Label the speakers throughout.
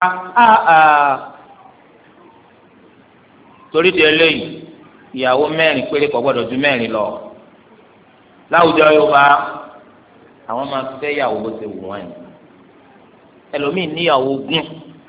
Speaker 1: torí di eléyìí ìyàwó mẹ́rin péré kò gbọ́dọ̀ ju mẹ́rin lọ láwùjọ Yorùbá àwọn máa fẹ́ yàwó bó ṣe wù wọ́n yìí ẹlòmíì níyàwó gún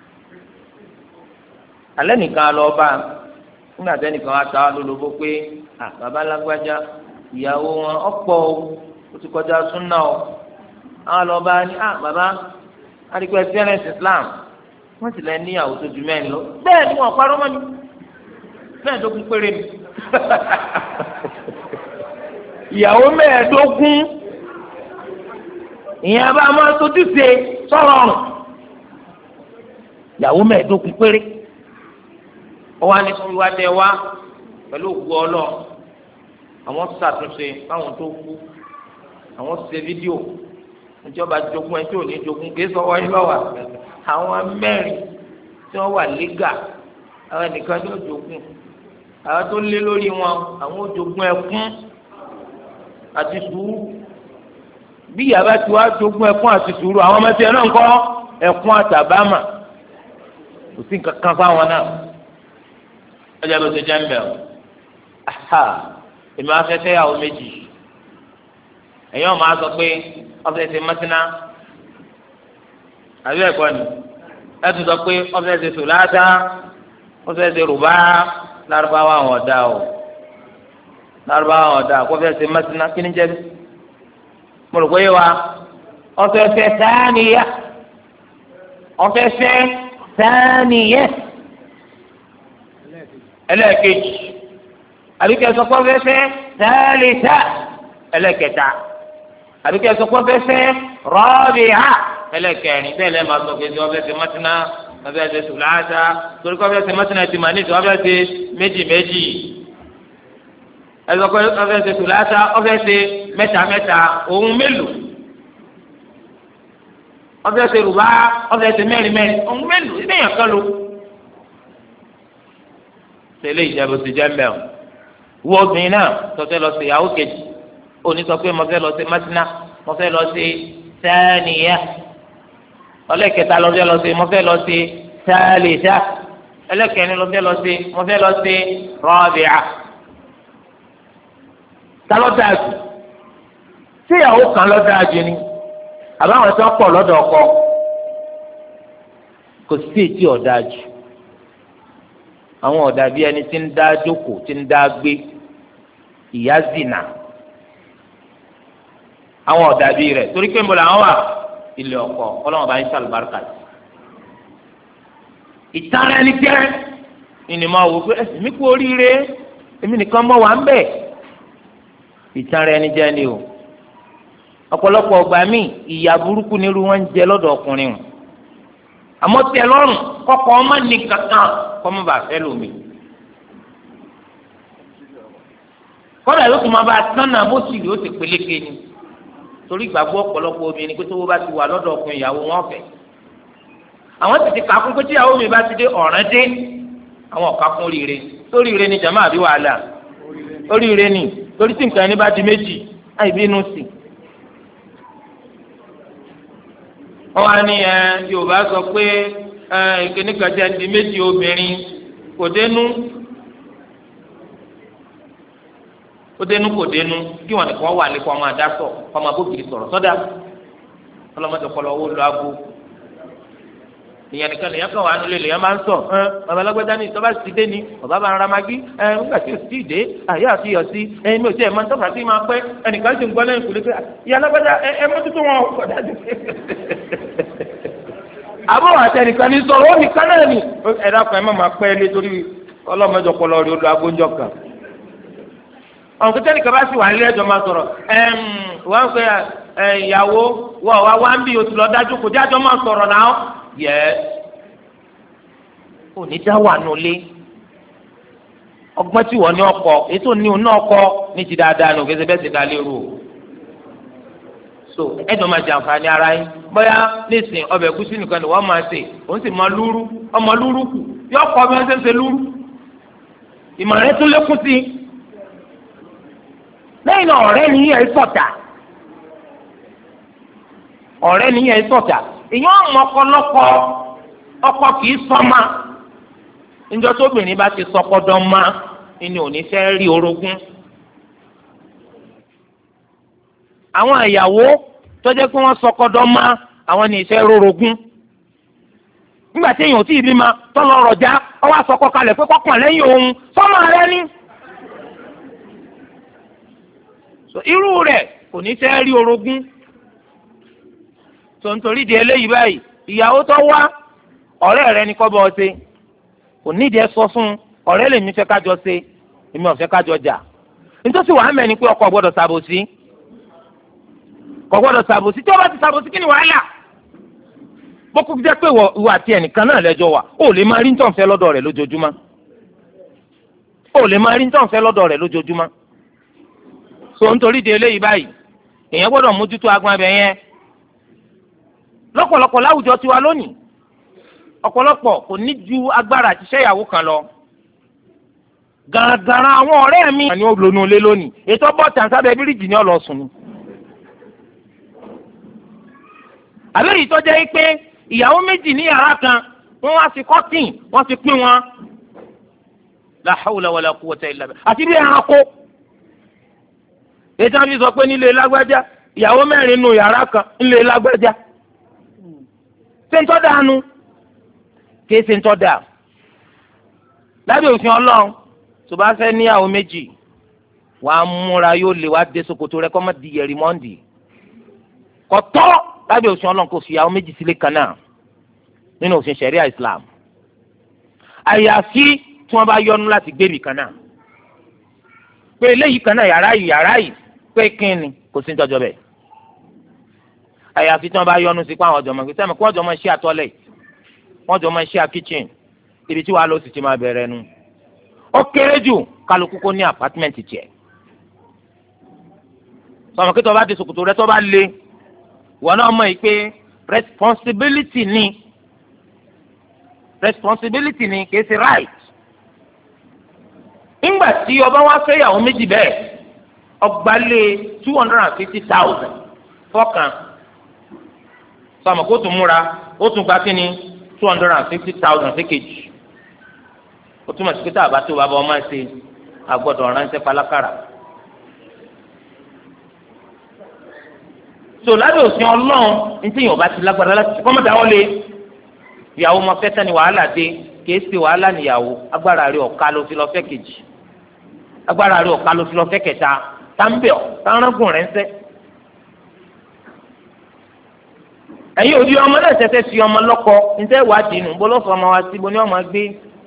Speaker 1: alẹ́ nìkan lọ bá nígbà tẹ́ nìkan wá ta lólobó pé bàbá lágbájá ìyàwó wọn ọ̀pọ̀ o ti kọjá súnà o àwọn lọ bá ní bàbá adigun experience Islam wọ́n sì lẹ́ níyàwó tó ju mẹ́rin lọ bẹ́ẹ̀ ni wọ́n parọ́ mọ́ ni mẹ́ẹ̀ẹ́dógún péré ni ìyàwó mẹ́ẹ̀ẹ́dógún ìyẹn bá máa tójú ṣe sọ̀rọ̀ ọ̀rùn ìyàwó mẹ́ẹ̀ẹ́dógún péré ọwọ́ á ní fún wa tẹ wá pẹ̀lú òkú ọlọ́ àwọn ṣàtúnṣe fáwọn tó kú àwọn ṣe fídíò ìjọba jogún ẹ tí ò ní jogún kì í sọwọ́ yín lọ́wọ́ àwọn mẹ́rin tí wọ́n wà lẹ́gà àwọn ẹnìkan tí ó jogún àwọn tó lé lórí wọn àwọn ó jogún ẹkún àti sùúrù bí yàrá tí wàá jogún ẹkún àti sùúrù àwọn ọmọ tí ẹ náà ń kọ́ ẹkún àtàbámà kò sí nǹkan kan fáwọn náà ọjà ló ti jẹ́ ń bẹ̀ ọ́ èmi wá fẹ́ fẹ́ yàwó méjì ẹ̀yin ọ̀ máa sọ pé ọ̀fẹ́ ṣe mọ́tínà àbí ẹ̀kọ́ ni ẹ̀ tún sọ pé ọ̀fẹ́ ṣe sùláṣà ọ̀fẹ́ ṣe rùbá lárúbáwá àwọn ọ̀dà o lárúbáwá àwọn ọ̀dà kó fẹ́ ṣe mọ́tínà kí ni jẹ́ bí mo rò pé yé wa ọ̀fẹ́ ṣe sáníyà ọ̀fẹ́ ṣe sáníyà ẹlẹ́ẹ̀kejì àbíkẹ́ sọ pé ọ̀fẹ́ ṣe sáálísà ẹlẹ́ẹ̀kẹta àbíkẹ́ sọ pé ọ̀fẹ́ ṣe rọ́bìhà ẹlẹ́ẹ̀kẹrin bẹ́ẹ̀ lẹ́ẹ̀ máa sọ pé ọ̀fẹ́ ṣe mọ́tínà ọ̀fẹ́ ṣe sùláṣà torí pé ọ̀fẹ́ ṣe mọ́tínà ti máa ní ìṣọ́ ọ̀fẹ́ ṣe méjì méjì ẹ sọ pé ọ̀fẹ́ ṣe sùláṣà ọ̀fẹ́ ṣe mẹ́ta mẹ́ta òun mélòó ọ̀fẹ́ ṣe rùbá ọ̀fẹ́ ṣe mẹ́rin mẹ́rin òun mélòó ilé yẹn kọ́ ló tẹ́lẹ̀ ìjẹ́bù ti jẹ́ mẹ́rin wọ obìnrin náà tọ́tẹ́ lọ sí ìyàwó kejì òní sọ pé mo fẹ́ lọ sí mọ́tínà mo fẹ́ lọ sí sáníyà ọlẹ́kẹta lọ fẹ́ lọ sí mo fẹ́ lọ sí sáálísà ẹlẹ́kẹrin lọ fẹ́ lọ sí mo fẹ́ lọ sí rọ́bìà ta ló dáa jù tí ìyàwó kan ló dáa jù ni àbáwọn tó pọ̀ lọ́dọ̀ ọkọ kò sí ètí ọ̀dáa jù àwọn ọ̀dà bíi ẹni tí ń dá jókòó tí ń dá gbé ìyá zina àwọn ọ̀dà bíi rẹ̀ torí pé ń bọ̀ làwọn wà ilé ọkọ ọlọ́wọ́n bá ń ṣàlùbáríkà sí. ìtara ẹni jẹ́ ìnìmọ̀ wò pé èmi kú oríire èmi nìkan mọ̀ wá ń bẹ̀ ìtara ẹni jẹ́ ni o ọ̀pọ̀lọpọ̀ ọgbà míì ìyà burúkú nírú wọn ń jẹ lọ́dọ̀ ọkùnrin o àmọ́ tẹ́ lọ́rùn kọ́kọ́ ọmọ ní kankan kọ́mọ bá fẹ́ lómi. kọ́dà yóò tún máa bá a tán náà bó sì yóò ti peléke ni torí ìgbàgbọ́ ọ̀pọ̀lọpọ̀ obìnrin pé tówó bá ti wà lọ́dọ̀ ọkùnrin ìyàwó wọn fẹ́. àwọn sì ti kà kún pé tí ìyàwó mi bá ti dé ọ̀ràn dé àwọn ọ̀ka kún oríire toríire ni jàmáà àbí wàhálà oríire ni torí tí nǹkan ẹni bá di méjì àìbínú sí. wọ́n wá ní Yorùbá sọ pé ìkíníkàjá di méjì obìnrin kò dénú kò dénú kí wọn nìkan wà lẹ́kọ̀ọ́ ọmọ àdásọ̀ ọmọ abókiri sọ̀rọ̀ sọ́dà ọlọ́mọdé kọlọ owó lọ aago ìyẹn nìkan lèyàn kan wà nílé lèyàn máa ń sọ bàbá alágbádá ní ìtọ́ba ti dé ni bàbá bá ń ra magi nígbà tí o sì dé àyè àti iyọ̀ sí mi ò tí ẹ̀ máa ń tọ́ka sí máa pẹ́ ẹnìkan sì ń gbọ́ lẹ́yìn kùlé pé ìyá alágbádá ẹ mọ́tútù wọn kọ̀ dájú. àbúrò àtẹnìkan ní sọ̀rọ̀ ó nìkan náà ni ẹ̀dá kan ẹ̀ má máa pẹ́ lé torí ọlọ́mọdé ọpọlọ rẹ̀ olú agbóńjọ kan. ọ̀nkú tẹ́nìkan bá sì wà nílé ẹjọ́ máa sọ̀rọ̀ wọ́n pe ìyàwó wọ́n wá ń bí oṣù lọ dájú kò jájọ́ máa sọ̀rọ̀ náà yẹ onídàá wà nulẹ̀ ọgbọ́n tí wọ́n ní ọkọ ètò ní òun náà kọ ní ti dáadáa nù gẹ́gẹ́ bẹ́ẹ̀ ti dá lérò so ẹ̀dùn máa jàǹfààní ara yín bóyá nísìnyí ọbẹ̀ ẹ̀gúsí nìkan ni wọ́n máa ṣe òun sì máa lúrú ọmọ lúrú kù yọ kọ́ bí wọ́n ṣe ń ṣe lúrú ìmọ̀ràn tún lékún sí i lẹ́yìn náà ọ̀rẹ́ nìyẹn sọ̀tà èèyàn ọmọkọlọ́kọ ọkọ kì í sọ́mà níjọ́ tóbìnrin bá ti sọkọdọ́ má ni ò ní fẹ́ rí orogún. àwọn ìyàwó tó jẹ́ pé wọ́n sọkọdọ́ má àwọn ní ìfẹ́ rorogún. nígbà tí èèyàn ò tí ì bímọ tọ́lọ rọ̀já ọwọ́ àsọkọ kalẹ̀ pé kọ́kàn lẹ́yìn òun sọ́mọ rẹ ní. irú rẹ̀ kò ní fẹ́ rí orogún. tó nítorí di eléyìí báyìí ìyàwó tó wá ọ̀rẹ́ rẹ ní kọ́ bọ́ ọ ṣe kò nídìí ẹ sọ fún ọ̀rẹ́ lèmi fẹ́ kájọ ṣe èmi ò fẹ́ kájọ jà nítòsí wàá mẹ́ni pé ọkọ gbọ́dọ̀ ṣàbòsí kò gbọ́dọ̀ ṣàbòsí tí wọ́n bá ti ṣàbòsí kí ni wàhálà bókú jẹ́ pé ìwọ àti ẹnìkan náà lẹ́jọ́ wà ó lè máa rí ní tọ̀nfẹ́ lọ́dọ̀ rẹ̀ lójoojúmọ́ ó lè máa rí ní tọ̀nfẹ́ lọ́dọ̀ rẹ̀ lójoojúmọ́ so nítorí di eléyìí báyìí èèyàn gbọ́dọ̀ mójútó agbọn abẹ yẹn lọ́pọ̀lọpọ̀ láwùjọ tiwa lónìí ọ̀pọ̀lọpọ̀ kò ní ju agbára àti ṣẹ́yàwó kan lọ. gàràgàrà àwọn ọ̀rẹ́ mi ni ó lónú ilé lónìí ètò bọ́ọ̀tà sábẹ́ bíríìjì ni ó lọ sùn ni. àbẹ́rẹ́ ìtọ́jẹ́ pé ìyàwó méjì ní yàrá kan wọ́n wá sí kọ́tìn wọ́n ti pín wọn. la hawla wala quwwata illa billah àti bí ẹranko. ètò àfi sọ pé nílé lágbájá ìyàwó mẹ́rin nù yàrá kan nílé lágbájá. ṣé ń tọ́ dànù kéésì ń tọ́ da lábẹ́ òfin ọlọ́run tó bá fẹ́ níyàwó méjì wàá múra yóò lè wá dé ṣòkòtò rẹ kọ́ mọ́ di yẹ̀rì mọ́ndì kọ́tọ́ lábẹ́ òfin ọlọ́run kò fi ìyàwó méjì sílé kan náà nínú òfin ṣẹ̀ríà Islam àyàfi tí wọ́n bá yọnu láti gbébì kan náà pé eléyìí kan náà yàrá yìí pé kínni kò sí ní tọ́jọ́ bẹ́ẹ̀ àyàfi tí wọ́n bá yọnu sí pé àwọn ọ̀jọ̀mọ̀ gbé sẹ́mi kó ọ̀jọ̀mọ̀ ṣí àtọ́lẹ̀ wọ́n jọ máa ṣe à kitchen ibi tí wàá lọ sí ti máa bẹ̀rẹ̀ nu ó kéré jù kálukú kó ní apartment tiẹ̀ sọmọ kí tó bá di ṣòkòtò rẹ tó bá lé wọn náà mọ̀ yìí pé responsibility ni kìí ṣe right ńgbà tí ọba wa fẹ́ yàwó méjì bẹ́ẹ̀ ọgbà lé 250,000 fọ́kàn sọmọ kó tún múra ó tún gba kí ni 250,000 sékèjì ó túmọ̀ sí pé tá a bá tó bàbá ọmọ ṣe àgbọ̀dọ̀ ránṣẹ́ pálákàrà. so lábẹ́ òsín ọlọ́run ní tí yóò bá ti lágbára láti kọ́ mọ́ta wọlé ìyàwó ọmọ fẹ́ tán ni wàhálà dé kìí ṣe wàhálà níyàwó agbára rẹ̀ ọ̀ka ló fi lọ fẹ́ kejì agbára rẹ̀ ọ̀ka ló fi lọ fẹ́ kẹta táǹbẹ̀ ọ̀ táǹrágùn rẹ̀ ń sẹ́. ẹ̀yin òdi ọmọ náà tẹ́tẹ́ fi ọmọ lọ́kọ níta ìwádìí nù bó lọ́sọ̀ ọmọ wa sí bo ní ọmọ gbé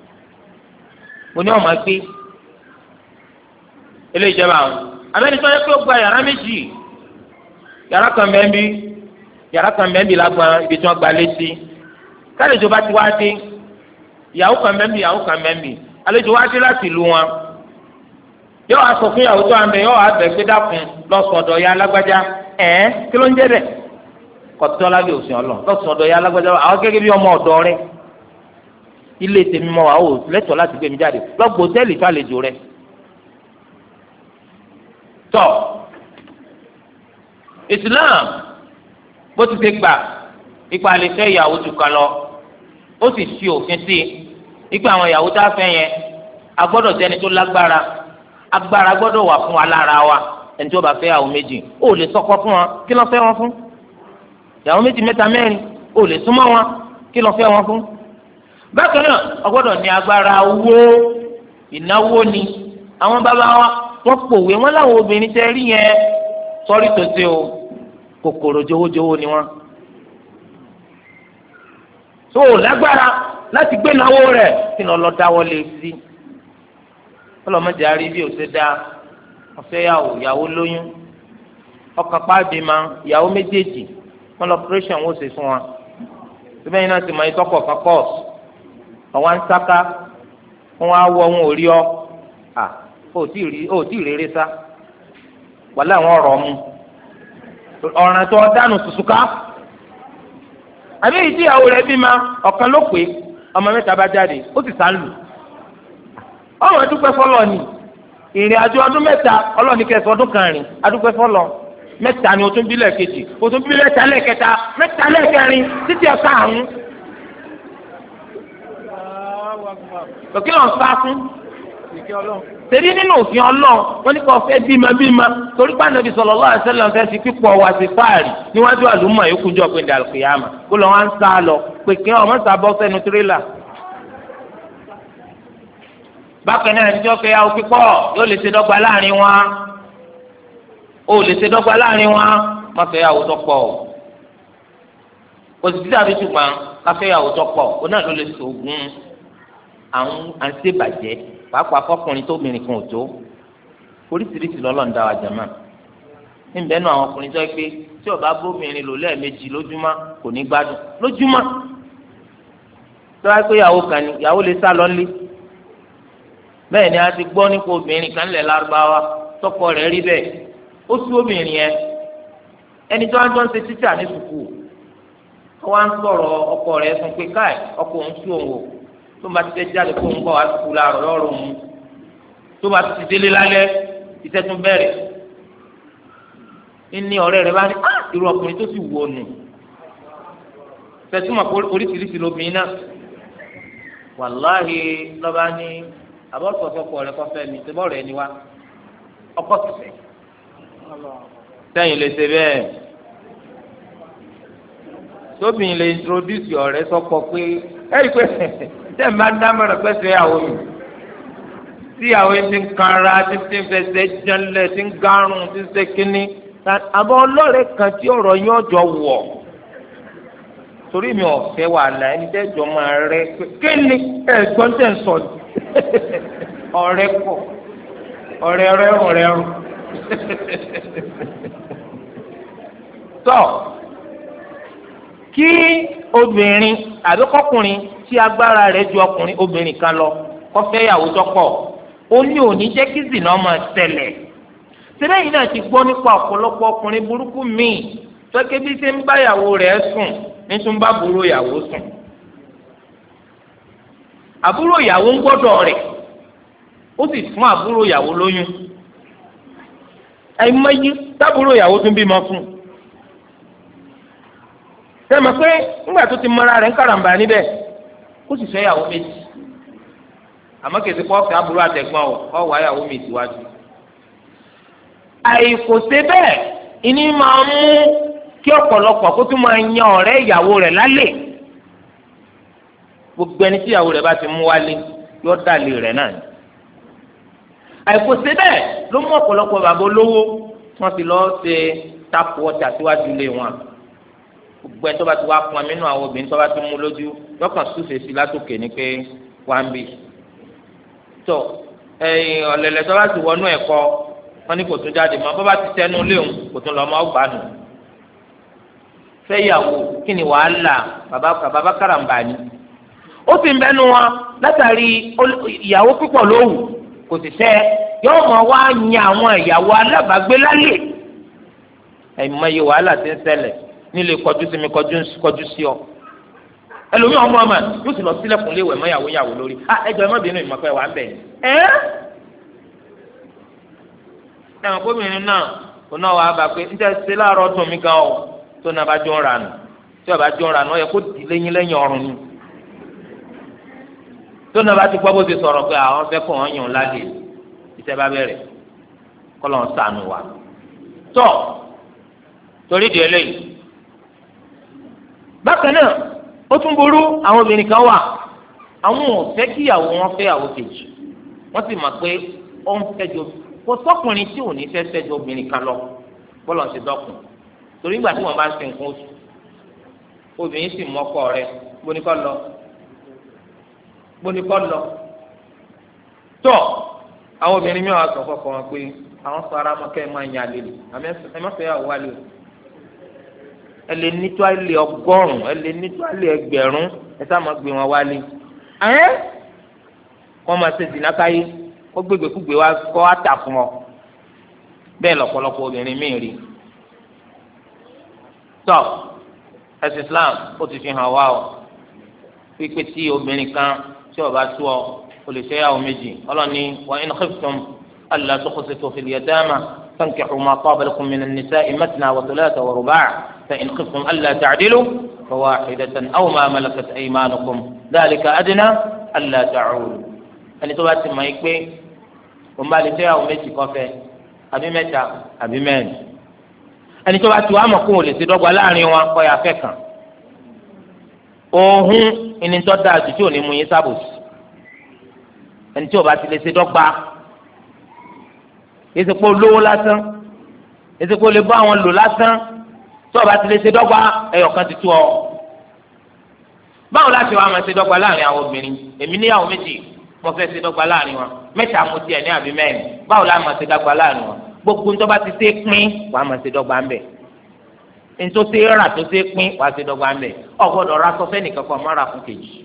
Speaker 1: ilé ìjọba àwọn abẹ́ni tó yẹ kó gba yàrá méjì yàrá kan bẹ́ẹ̀ bí lágbọ́n ibi tí wọ́n gba létí kálíjọ bá ti wá dé ìyàwó kan bẹ́ẹ̀ bí àlejò wá dé láti ìlú wọn yóò wá sọ fún ìyàwó tó wà ń bẹ yóò wá bẹ̀ gbé dákun lọ́sọ̀ọ̀dọ̀ ya alágbájá kí ló ń jẹ́ bẹ̀ kọtọ lábẹ́ òsìn ọlọ lọsọdọ ya alágbádá àwọn gẹ́gẹ́ bí ọmọ ọ̀dọ̀ rẹ̀ ilé tèmi mọ àwọn lẹ́tọ̀ọ́ láti gbé mi jáde lọgbọ hòtẹ́ẹ̀lì fàlejò rẹ̀ tọ Islam bó ti ṣe gbà ipa lè fẹ́ ìyàwó jù kan lọ ó sì fi òfin sí ipa àwọn ìyàwó tá a fẹ́ yẹn a gbọ́dọ̀ jẹ́ni tó lágbára agbára gbọ́dọ̀ wà fún wa lára wa ẹni tó bá fẹ́ ìyàwó méjì ó lè sọkọ fún wọn kí ló fẹ́ wọn fún ìyàwó méjì mẹ́ta mẹ́rin ó lè súnmọ́ wọn kí lọ fẹ́ wọn fún. bákan náà ọgbọ́dọ̀ ní agbára owó ìnáwó ni àwọn bàbá wa wọ́n pòwe wọ́n láwọn obìnrin tẹ́ rí yẹn sọ́rí tó ṣe o kòkòrò jowójowó ni wọ́n. tó o lágbára láti gbé náwó rẹ̀ kí lọ lọ dáwọ́ lé sí. ọlọ́mọdé arí bí o ṣe dá ọ̀fẹ́ yàwó lóyún ọkàn pàdé ma ìyàwó méjèèjì wọn lọ operation wọ́n ṣe fún wa síbẹ̀ yìí náà ti mọ ìtọ́kọ̀ kan kọ́ọ̀sì àwọn ń sáká wọn á wọ wọn ò rí ọ ó tí ì rere sá wàlẹ́ àwọn ọ̀rọ̀ mu ọ̀ràn tó dánù sùsùká àbí ìdí ìyàwó rẹ̀ bí ma ọ̀kan ló pé ọmọ mẹ́ta bá jáde ó sì sá lù ọmọ ẹdúpẹ́ fọlọ́ ni ìrìn àjò ọdún mẹ́ta ọlọ́ọ̀ni kẹsàn ọdún kan rìn adúpẹ́ fọlọ́ mẹ́ta ni o tún bí lẹ́ẹ̀kejì o tún bí mẹ́ta lẹ́ẹ̀kẹta mẹ́ta lẹ́ẹ̀kẹrin títí ẹ̀ka àrùn òkè lọ́n sá fún tẹ̀lé nínú òfin ọlọ́run wọ́n ní kò fẹ́ bímọ torí pé Ànábì sallallahu alaihi wasallam fẹ́ fi pípọ̀ wá sí fáàrí níwájú àlùmọ̀ yòókù jọ pé dàlùkìyàmà kó lọ́ wá ń sá lọ pé kí ọmọ sábọ́ sẹ́nu tirẹ́là. bákan náà ẹjọ́ pé àwọn pípọ̀ yóò lè ṣe dọ́gba láàrin wọn ó lè ṣe dọ́gba láàrin wọn má fẹ́ yàwó tó pọ̀ o kò sì dídàbí ṣùgbọ́n ká fẹ́ yàwó tó pọ̀ ó náà ló lè ṣògùn àwọn àǹṣèbàjẹ́ pàápàá fọkùnrin tó obìnrin kan ò tó oríṣiríṣi lọ́lọ́run dá wa jàmá níbẹ̀ nù àwọn ọkùnrin tó yẹ pé tí ó bá bóbìnrin lò lẹ́ẹ̀mejì lójúmọ́ kò ní gbádùn lójúmọ́ tó wáá pé ìyàwó kan ní ìyàwó lè sá lọ lé bẹ́ẹ̀ ni a ti gbọ́ nípa obìnrin kan lẹ̀ lárúbáwá tọkọ rẹ̀ rí bẹ́ẹ̀ ó sú obìnrin yẹn ẹni tó wá jọ ń ṣe títà ní sùkúù wọ́n á ń sọ̀rọ̀ ọkọ rẹ̀ fún pé káì ọkọ òun sú òun o tó bá ti tẹ́ jáde kó ń bọ̀ wá sùkúù láàrọ̀ lọ́rùn mu tó bá ti délé lálẹ́ iṣẹ́ tún bẹ̀rẹ̀ ní ọ̀rẹ́ rẹ̀ bá ní irú ọkùnrin tó sì wù ọ́ nù tẹ̀síwọ̀n oríṣiríṣi lóbìnrin náà wàláhì lọ́ba ní àbọ̀sọ̀sọ̀kọ̀ rẹ̀ kọ́fẹ́ mi ṣe bọ́ọ̀rọ̀ ẹni wá ọkọ̀ ṣẹ̀ṣẹ̀ sẹ́yìn lè ṣe bẹ́ẹ̀ tóbìnrin lè introduce ọ̀rẹ́ sọ́kọ pé ẹ̀rí pé tẹ́ ẹ̀ máa ń dámọ̀ràn pẹ́sẹ̀ ìyàwó mi tí ìyàwó yẹn ti ń kanra tí ti ń fẹsẹ̀ jẹ́lẹ̀ tí ń gárùn tí ń ṣe kínní àbọ̀ ọlọ́rẹ̀ kan tí ọ̀rọ̀ yín ọjọ́ wọ̀ torí mi ò fẹ́ wàhálà ẹni tẹ́ jọ máa rẹ kínní ẹ̀gbọ́n tẹ̀ ń sọ ọ̀rẹ́ pọ̀ ọ̀rẹ́ rẹ́rùn tọ́ kí obìnrin àbí kọkùnrin tí agbára rẹ̀ ju ọkùnrin obìnrin kan lọ kó fẹ́ ìyàwó tó pọ̀ ó ní òní jẹ́ kí zìnà máa ṣẹlẹ̀ sílẹ̀ yìí náà ti gbọ́ nípa ọ̀pọ̀lọpọ̀ ọkùnrin burúkú míì tọ́kẹ́ bí ṣe ń bá ìyàwó rẹ̀ sùn ní tún bá àbúrò ìyàwó sùn àbúrò ìyàwó ń gbọ́dọ̀ rẹ̀ ó sì fún àbúrò ìyàwó lóyún ẹ̀mọ́yé tábúrò ìyàwó tún bímọ fún un sẹ́mi pé ńgbà tó ti mọ́ra rẹ̀ ń karambà níbẹ̀ kó sì fẹ́ ìyàwó méjì àmọ́ kìí ṣe kó fẹ́ àbúrò àtẹ̀gbọ́n ọ̀ wá ìyàwó mi síwájú. àìkòsí bẹ́ẹ̀ ìní máa mú kí ọ̀pọ̀lọpọ̀ kó tún máa yan ọ̀rẹ́ ìyàwó rẹ̀ lálẹ́ gbogbo ẹni tí ìyàwó rẹ̀ bá ti mú wálé yóò dàlé rẹ̀ náà ni. àìkòsí bẹ́ẹ̀ ló mú ọ̀pọ̀lọpọ̀ bàbá olówó wọ́n ti lọ́ọ́ ṣe tápù ọjà síwájú ilé wọn gbogbo ẹni tó bá ti wá pọn mínú àwọn obìnrin tó bá ti mú lójú lọ́kàn súfèé sí látòkè ní pé wá ń bì tó ọ̀lẹ̀lẹ̀ tó bá ti wọnú ẹ̀kọ́ wọn ní kò tún jáde mọ́ bó bá ti tẹnu léwu kò tún lọ mọ́ ọgbà nù fẹ́yàwó kí ni wàhálà bàbá karambà ni ó sì ń bẹ́nu wọn látàrí ìyàwó púpọ̀ lówù kò sì fẹ́ yóò mọ̀ wá yan àwọn ìyàwó alábàágbé lálẹ́ ẹ̀mọye wàhálà ti ń ṣẹlẹ̀ nílé kọjú sí mi kọjú sí ọ ẹlòmíì ọmọ ọmọ yóò sì lọ sílẹ̀kùn léwọ ẹmọ yàwó lórí ẹjọ ẹ má bínú ìmọ̀pẹ́ wà ń bẹ̀ ẹ̀wọ̀n gómìnà náà kò náà wàá bá pé ń tẹ́ ṣe láàárọ̀ dùn mí gan o tó náà bá jọ ń ranù tí ọba jọ ń ranù ọ yẹ kó di lẹ́yìn ọrùn ni tó náà bá ti gbọ́ bó ti sọ̀rọ̀ pé àwọn fẹ́ kó wọn yàn lálẹ́ iṣẹ́ bá bẹ̀rẹ̀ kọ́ lọ́n sànù wa tọ́ torí di eléyìí bákan náà ó tún burú àwọn obìnrin kan wà àwọn ò fẹ́ kí ìyàwó wọn fẹ́ ìyàwó kejì wọ́n sì mọ̀ pé ó ń fẹ́jọ kò sọ́kùnrin tí ò ní fẹ́ fẹ́jọ obìnrin kan lọ bọ́lọ̀ ti dọ́kun torí ìgbà tí wọ́n bá ń ṣe nǹkan oṣù obìnrin sì mú ọkọ rẹ̀ gbóníkọ́ lọ tọ́ àwọn obìnrin mi wà sọ fọ́kọ wọn pé àwọn sọ ara mọ́kẹ́ ẹ̀ máa ń yan àlè ẹ̀ má fẹ́ ìyàwó wálé o ẹ lè ní toile 100 ẹ lè ní toile 1000 ẹ sá máa gbé wọn wálé kọ́ máa ṣe dìnnà káyé kó gbégbékúgbé wá kọ́ àtà fún ọ bẹ́ẹ̀ lọ́pọ̀lọpọ̀ obìnrin míì rí tọ́ ẹ̀sìn Islam ó ti fi hàn wá o pípé tí obìnrin kan tí ó bá tú ọ o lè ṣe ìyàwó méjì ọlọ́ni wa in khiftum alla tuqsitu fil yatama fankihu ma taba lakum minan nisa'i mathna wa thulatha wa ruba' فإن خفتم ألا تعدلوا فواحدة أو ما ملكت أيمانكم ذلك أدنى alla ta'ulu ẹni tó bá ti mọ̀ yìí pé òun bá lè fẹ́ àwọn méjì kọ́fẹ́ àbí mẹ́ta àbí mẹ́rin ẹni tó bá ti wá mọ̀ kó o lè ṣe dọ́gba láàrin wọn kọ́ ya fẹ́ kàn òhun ẹni tó dáa jù tí ò ní mú yín sábòsì ẹni tí ò bá ti lè ṣe dọ́gba èsèpò lówó lásán èsèpò lè bá àwọn lò lásán tí ò bá ti lè ṣe dọ́gba ẹyọkan ti tú ọ. báwo láti wá máa ṣe dọ́gba láàrin àwọn obìnrin èmi níyàwó méjì mo fẹ́ ṣe dọ́gba láàrin wọn mẹ́ta mo tiẹ̀ ní àbí mẹ́rin báwo láti máa ṣe dọ́gba láàrin wọn gbogbo ń tó bá ti ṣe pín wàá máa ṣe dọ́gba ń bẹ̀ ń tó ṣe rà tó ṣe pín wàá ṣe dọ́gba ń bẹ̀ o gbọ́dọ̀ ra sọ fẹ́nìkan kan má ra fún kejì.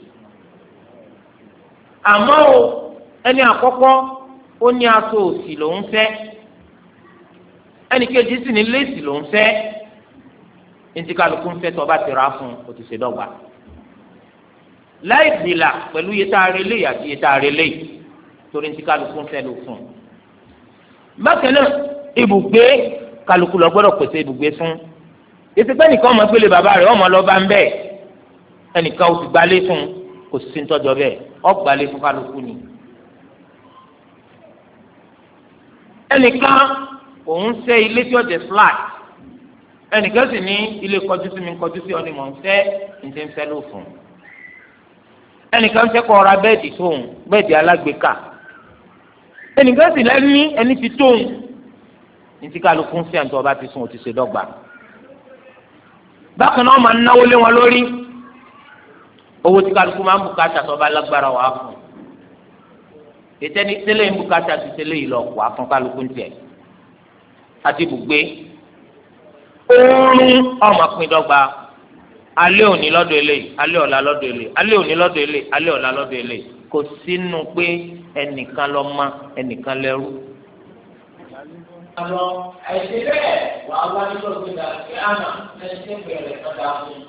Speaker 1: àmọ́ o ẹni àkọ́kọ́ ó ní aṣọ òsì lòún fẹ́ ẹnì kejì sì ní léèsì lòún fẹ́ ntí kálukú ń fẹ́ tó bá ti ra fún o ti ṣe dọ́gba láì bìlà pẹ̀lú iye tá a relé àti iye tá a relé torí ntí kálukú ń fẹ́ ló fún un. bákan náà ibùgbé kálukú lọ gbọ́dọ̀ pèsè ibùgbé fún ìsìnkú ẹnìkan ọmọ gbélé bàbá rẹ̀ ọmọ lọ́ba ń bẹ́ẹ̀ ẹnìkan ó ti gbalé fún kò sí ntọ́jọ́ bẹ́ẹ̀ ó gbalé fún kálukú ni. ẹnìkan òun ṣe ilé tí ó jẹ flat ẹnìkan sì ní ilé kọjú sí mi kọjú sí ọ ni mò ń fẹ́ ǹjẹ́ ń fẹ́ ló fún un. ẹnìkan fẹ́ kọ́ ra bẹ́ẹ̀dì tóun bẹ́ẹ̀dì alágbèéká ẹnìkan sì lẹ́ni ẹni ti tóun ní tí kálukú ń fẹ́ àti ọba ti sùn ó ti ṣe dọ́gba. bákan náà máa ń náwó lé wọn lórí owó tí kálukú máa ń bùkátà tó bá lágbára wà á fún ètẹ́ni tẹ́lẹ̀ ń bùkátà ti tẹ́lẹ̀ yìí lọ wà á fún kálukú ń tẹ̀ àti ibùgbé oorun ọmọ pín dọ́gba alẹ́ òní lọ́dọ̀ eléyìí alẹ́ ọ̀la lọ́dọ̀ eléyìí alẹ́ òní lọ́dọ̀ eléyìí alẹ́ ọ̀la lọ́dọ̀ eléyìí kò sínú pé ẹnìkan lọ mọ ẹnìkan lẹ́rú. àlọ́ àìsí bẹ́ẹ̀ wà á wá nílò gbéra kí àná ẹni tí ń bẹ̀rẹ̀ kọ́dà fún.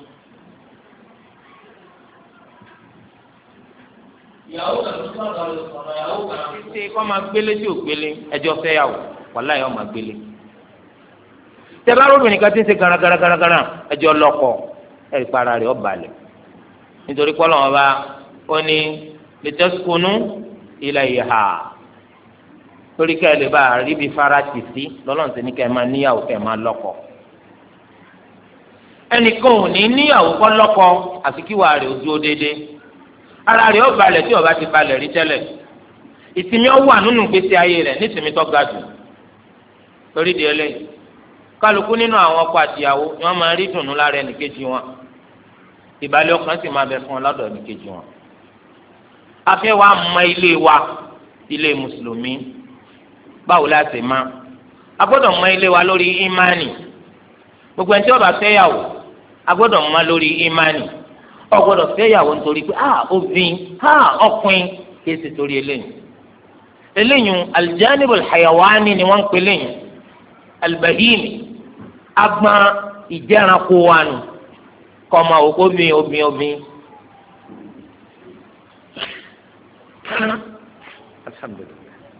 Speaker 1: ìyàwó kan tó sọ̀rọ̀ lọ́sọ̀rọ̀ ìyàwó kan. ṣé kọ́ máa gbélé tí ò gbélé ẹjọ́ fẹ́ yàwó wàhálà yà ọ́ máa gbélé. tẹ́lá lóbìnrin kan ti ń ṣe garagara ẹjọ́ lọ́kọ̀ ẹ̀rí para rẹ̀ ọ́ balẹ̀ nítorí pé Ọlọ́run bá ó ní litaskunu ilayha torí ká ẹ lè bá a rí bí fara tì sí lọ́lọ́run ti ní ká ẹ máa níyàwó ká ẹ máa lọ́kọ. ẹnìkan ò ní níyàwó kọ́ lọ́kọ àfi kí wàá rẹ̀ ó dúró déédéé ara rẹ̀ ọ́ balẹ̀ tí ó bá ti balẹ̀ rí tẹ́lẹ̀ ìsinmi ó wà nínú ìgbésí ayé rẹ̀ ní ìsinmi tó ga jù torí di eléyìí kálukú nínú àwọn ọkọ àtìyàwó ni wọ́n máa rí dùnú lára ẹnìkejì wọn ìbàlẹ̀ ọkàn sì máa bẹ fún wọn lọ́dọ̀ ẹnìkejì wọn. afẹ́ wa mọ ilé wa ilé mùsùlùmí báwo la ṣe máa a gbọ́dọ̀ mọ ilé wa lórí ìmánì gbogbo ẹni tí wọ́n bá fẹ́ yàwó a gbọ́dọ̀ mọ lórí ìmánì ọ gbọ́dọ̀ fẹ́ yàwó nítorí pé obìnrin ọkùnrin kìí ṣe torí eléyìí aljanibul hayawani ni wọ́n ń pè léyìn albahimi agbọn ìjẹranko wa nù kọmọ òkú obìn. alhamdulilayi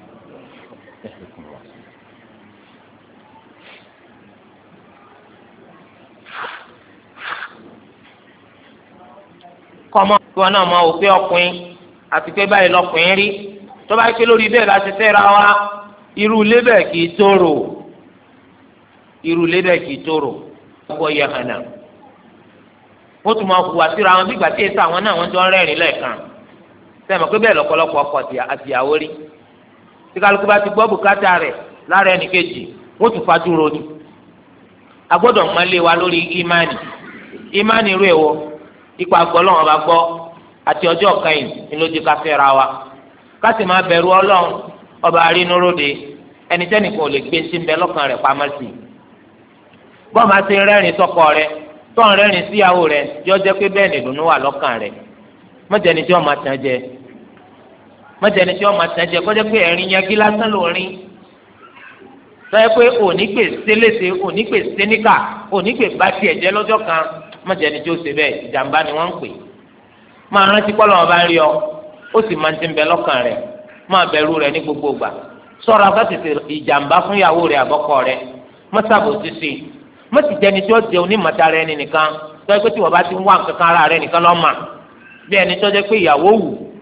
Speaker 1: kọmọ wọn náà máa wò pé ọkùnrin àti pé báyìí lọkùnrin rí tó bá ké lórí bẹ́ẹ̀ láti fẹ́ra wa irú ilé bẹ́ẹ̀ kì í tóró irú ilé bẹ́ẹ̀ kì í tóró ọkọ yẹ hàn náà wọ́n tún máa hùwà síra wọn bí ìgbà tí èsì àwọn náà wọ́n jọ ń rẹ́rìn lẹ́ẹ̀kan sẹ́mi pé bẹ́ẹ̀ lọ́pọ̀lọpọ̀ ọkọ àtìyàwó rí tí kálukú bá ti gbọ́ bùkátà rẹ̀ lára ẹnì kejì wọ́n tún fajúro ni a gbọ́dọ̀ mọ́lé wa lórí ìmánì ìmánì irú èwo ipa gbọ́ lọ́wọ́ bá gbọ́ àti ọjọ́ kẹyìn ni ló di ká fẹ́ra wa ká sì máa bẹ̀rù ọlọ́run ọba arínúróde ẹnikẹ́ni kan ò lè gbé sí nbẹ lọ́kàn rẹ̀ pamọ́ sí i bọ́ọ̀ máa ṣe rẹ́rìn sọ́kọ rẹ̀ tọ́ ń rẹ́rìn síyàwó rẹ̀ yọ jẹ́ pé bẹ́ẹ̀ nìdùnnú wà lọ́kàn rẹ̀ mọ́jẹni tí wọ́n máa tàn jẹ mọ́jẹni tí wọ́n máa tàn jẹ kọ́jẹ́ pé ẹ̀rín yẹn kí lásán ló rin sọ́yẹ́ pé ònígbè sélése ònígbè séníkà ònígbè bá tiẹ̀ jẹ́ lọ́jọ́ kan mọ́jẹni tí ó ṣe bẹ́ẹ̀ ìjàmbá ni wọ́n ń pè máa rántí kọ́ lọ́wọ́ bá ń rí ọ ó sì máa ń ti ń bẹ lọ́kàn rẹ̀ máa bẹ̀rù rẹ̀ ní gbogbo ìgbà sọ̀rọ̀ afẹ́tẹ̀tẹ̀ ìjàmbá fún ìyàwó rẹ̀ àbọ́kọ rẹ̀ mọ́sàbò sísè mọ́sì jẹni tí ó jẹ onímọ̀tara ẹni nìkan tó yẹ pé tí wọ́n bá ti ń wá nǹkan kan ara rẹ̀ nìkan lọ́ọ́ mà bí ẹni tó jẹ́ pé ìyàwó wù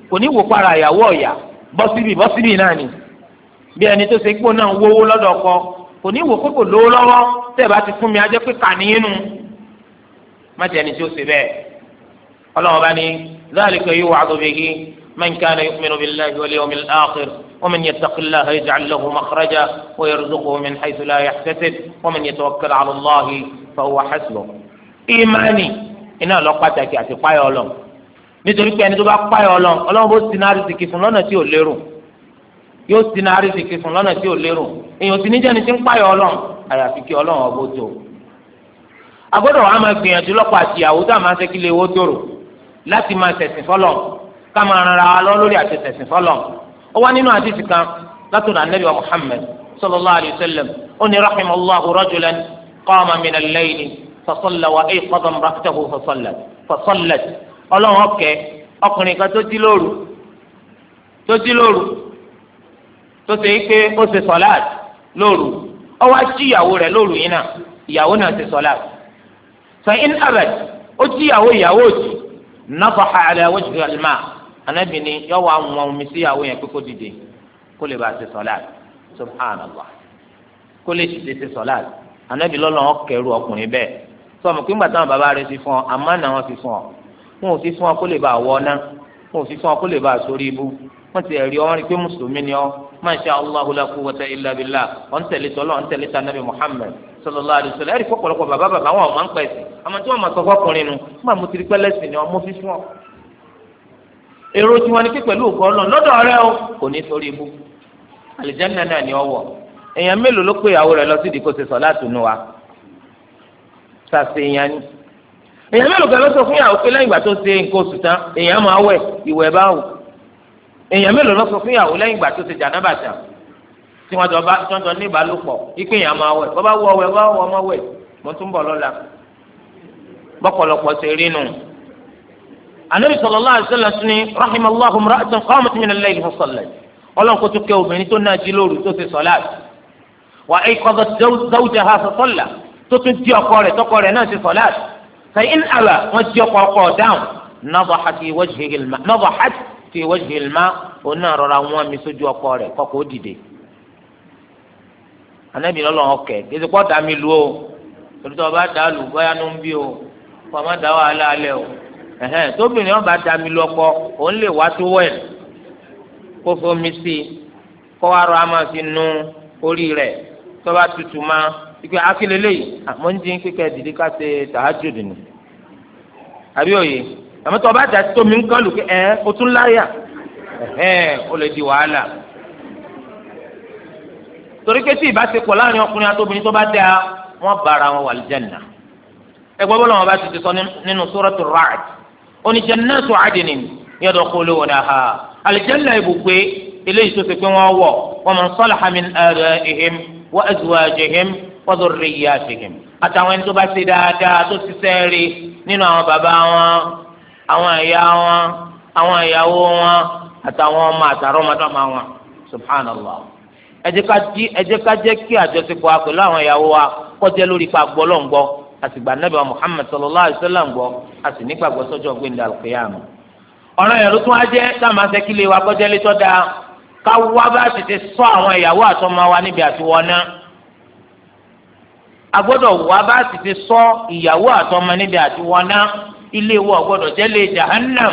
Speaker 1: kò ní wò para ìyàwó ọ̀yà bọ́síbì náà ni bí ẹni tó ṣe pé náà ń wówó lọ́dọ̀ ọkọ kò ní wò pé kò lówó lọ́wọ́ tẹ́ ẹ bá ti fún mi ajẹ́ pé kàníyínú má jẹ́ ẹni tí ó ṣe bẹ́ẹ̀ ọlọ́run bá ní dhalika yu'adhu bihi man kana yu'minu billahi wal yawmil akhir wa man yattaqillaha yaj'al lahu makhraja wa yarzuqhu min haythu la yahtasib wa man yatawakkal 'ala Allahi fa huwa hasbuh. ìmánì iná lọ pàtàkì àti páyọ̀ ọlọ́run nítorí pé ẹni tó bá páyọ̀ ọlọ́run bó ti náà rìsìkì fún lọ́nà tí ò lérò yóò ti náà rìsìkì fún lọ́nà tí ò lérò èèyàn ti níjẹ́ ni ti ń páyọ̀ ọlọ́run àyàfi kí ọlọ́run ọbọ̀ tó. agbọ́dọ̀ wa máa gbìyànjú lọ́pọ̀ àti ìyàwó tá a máa ń sẹ́kí lé owó tòrò láti máa ṣẹ̀sìn fọ́lọ̀ ká máa ran ara wa lọ lórí àti ṣẹ̀sìn fọ́lọ̀. ó wá nínú àdìsí kan látọ̀dọ̀ Ànábì wa Muhammad sallallahu alayhi wa sallam ó ní rahimallahu rajulan qama min al-layli fasalla wa ayqadha imra'atahu fasallat ọlọ́run ọ̀kẹ́ ọkùnrin kan tó jí lóru tó ṣe pé ó ṣe sọ̀láàt lóru ó wá jí ìyàwó rẹ̀ lóru yìí náà ìyàwó náà ṣe sọ̀láàt fa in abad ó jí ìyàwó òjì nafaha ala wajhi al-ma Ànábì ní yọ wá wọn omi sí ìyàwó yẹn pé kó dìde kó lè bá ṣe sọ̀láàt subhanallah kó lè ṣe ṣe sọ̀láàt Ànábì lọ́lọ́ ọ̀kẹ́rù ọkùnrin bẹ́ẹ̀ sọ̀mù kí ń gbà táwọn bàbá rẹ̀ ti fún ọ àmọ́ náà wọ́n ti fún ọ wọn ò sí fún ọ kó lè bá wọ ọ́nà wọn ò sí fún ọ kó lè bá sórí ibú wọn ti ẹ̀rí ọ̀rìn pé mùsùlùmí ni ọ masha Allahu la quwwata illa billah ọ̀n tẹ̀lé tọ́lọ́ ọ̀n tẹ̀lé tànàbí Muhammad sallallahu alaihi wasallam ẹ̀rí pọ̀pọ̀lọpọ̀ bàbá wọn ò máa ń pẹ̀ sí àmọ́ tí wọ́n máa sọ fọkùnrin nu máa mú tiri pẹ́lẹ́sì ni ọmọ fi fún ọ. èrò tí wọn ní pé pẹ̀lú òkú ọlọ́run lọ́dọ̀ rẹ o kò ní sórí ibú àlìjánnà náà ni ọ wọ̀ èèyàn mélòó ló pé ìyàwó rẹ lọ sí ìdíkò ṣe sọ̀láàtù nù wa sàṣeyàn ni èèyàn mélòó kan ló sọ fún ìyàwó pé lẹ́yìn ìgbà tó ṣe nǹkan oṣù tán èèyàn máa wẹ̀ ìwẹ̀ báwò èèyàn mélòó ló sọ fún ìyàwó lẹ́yìn ìgbà tó ṣe jànábà tán tí wọ́n jọ ní ìbálòpọ̀ ipé èèyàn máa wẹ̀ bọ́ bá wọ ọwẹ́ bá wọ ọmọ wẹ̀ mo tún bọ̀ lọ́la bọ́pọ̀lọpọ̀ ṣe rí nù. Ànábì sallallahu alaihi wasallam ní rahimallahu imra'atan qamat min al-layli fa sallat ọlọ́run kó tún kẹ́ obìnrin tó náà jí lóru tó ṣe sọ̀láàt wa ayqadhat zawjaha fa sallat tó tún jí ọkọ rẹ̀ náà ṣe sọ̀láàt فإن أبى وجهه قدام نضحت في وجه الماء ونار روان مسجو قارئ كوكو ديدي Ànábì lọ́lọ́run ọkẹ́ kí ẹsẹ̀ pọ́ dàmí lu o torí tó o bá dà lù bóyá ló ń bí o kó o má dà wàhálà alẹ́ o tóbìnrin ọba dàmí lu ọkọ òun lè wá tó wẹ̀ kó fomi sí i kó wá rọ àmọ́ fi nu orí rẹ̀ tó bá tutù máa ìpè akélélẹ́yìí àmọ́ ń dín kíkẹ́ dìde ká ṣe tahajjud ni àbí òye àmọ́ tó o bá dà tómi ń kán lù kí o tún láyà ó lè di wàhálà torí pé tí ìbáṣepọ̀ láàrin ọkùnrin àti obìnrin tó bá dáa wọ́n bára wọn wà lìjẹ́nà ẹgbẹ́ bọ́lá wọn bá ti sọ nínú Suratu Ra'd ó ní jannatu 'adnin yadkhulunaha àlìjẹ́nà ibùgbé eléyìí tó ti pé wọ́n wọ̀ wa man salaha min aba'ihim wa azwajihim wa dhurriyyatihim àtàwọn ẹni tó bá ṣe dáadáa tó ti sẹ́ẹ̀rì nínú àwọn bàbá wọn àwọn ìyá wọn àwọn ìyàwó wọn àtàwọn ọmọ àtàrọmọdọ́mọ wọn subhanallah ẹ jẹ́ ká jẹ́ kí àjọṣepọ̀ pẹ̀lú àwọn ìyàwó wa kó jẹ́ lórí ipa gbọ́lọ́ngbọ́ àtìgbà Nábì wa Muhammad sallallahu alaihi wasallam gbọ́ àti nígbàgbọ́ sọ́jọ́ gbẹ̀ndà al-qiyamah. ọ̀rọ̀ yẹn ló tún wá jẹ́ táwọn asẹ́kílẹ̀ wa kó jẹ́ létọ́ da ká wá bá ti ti sọ àwọn ìyàwó àtọmọ wa níbi àtiwọ́ná. a gbọ́dọ̀ wá bá ti ti sọ ìyàwó àtọmọ níbi àtiwọ́ná ilé wa gbọ́dọ̀ jẹ́ lé jahannam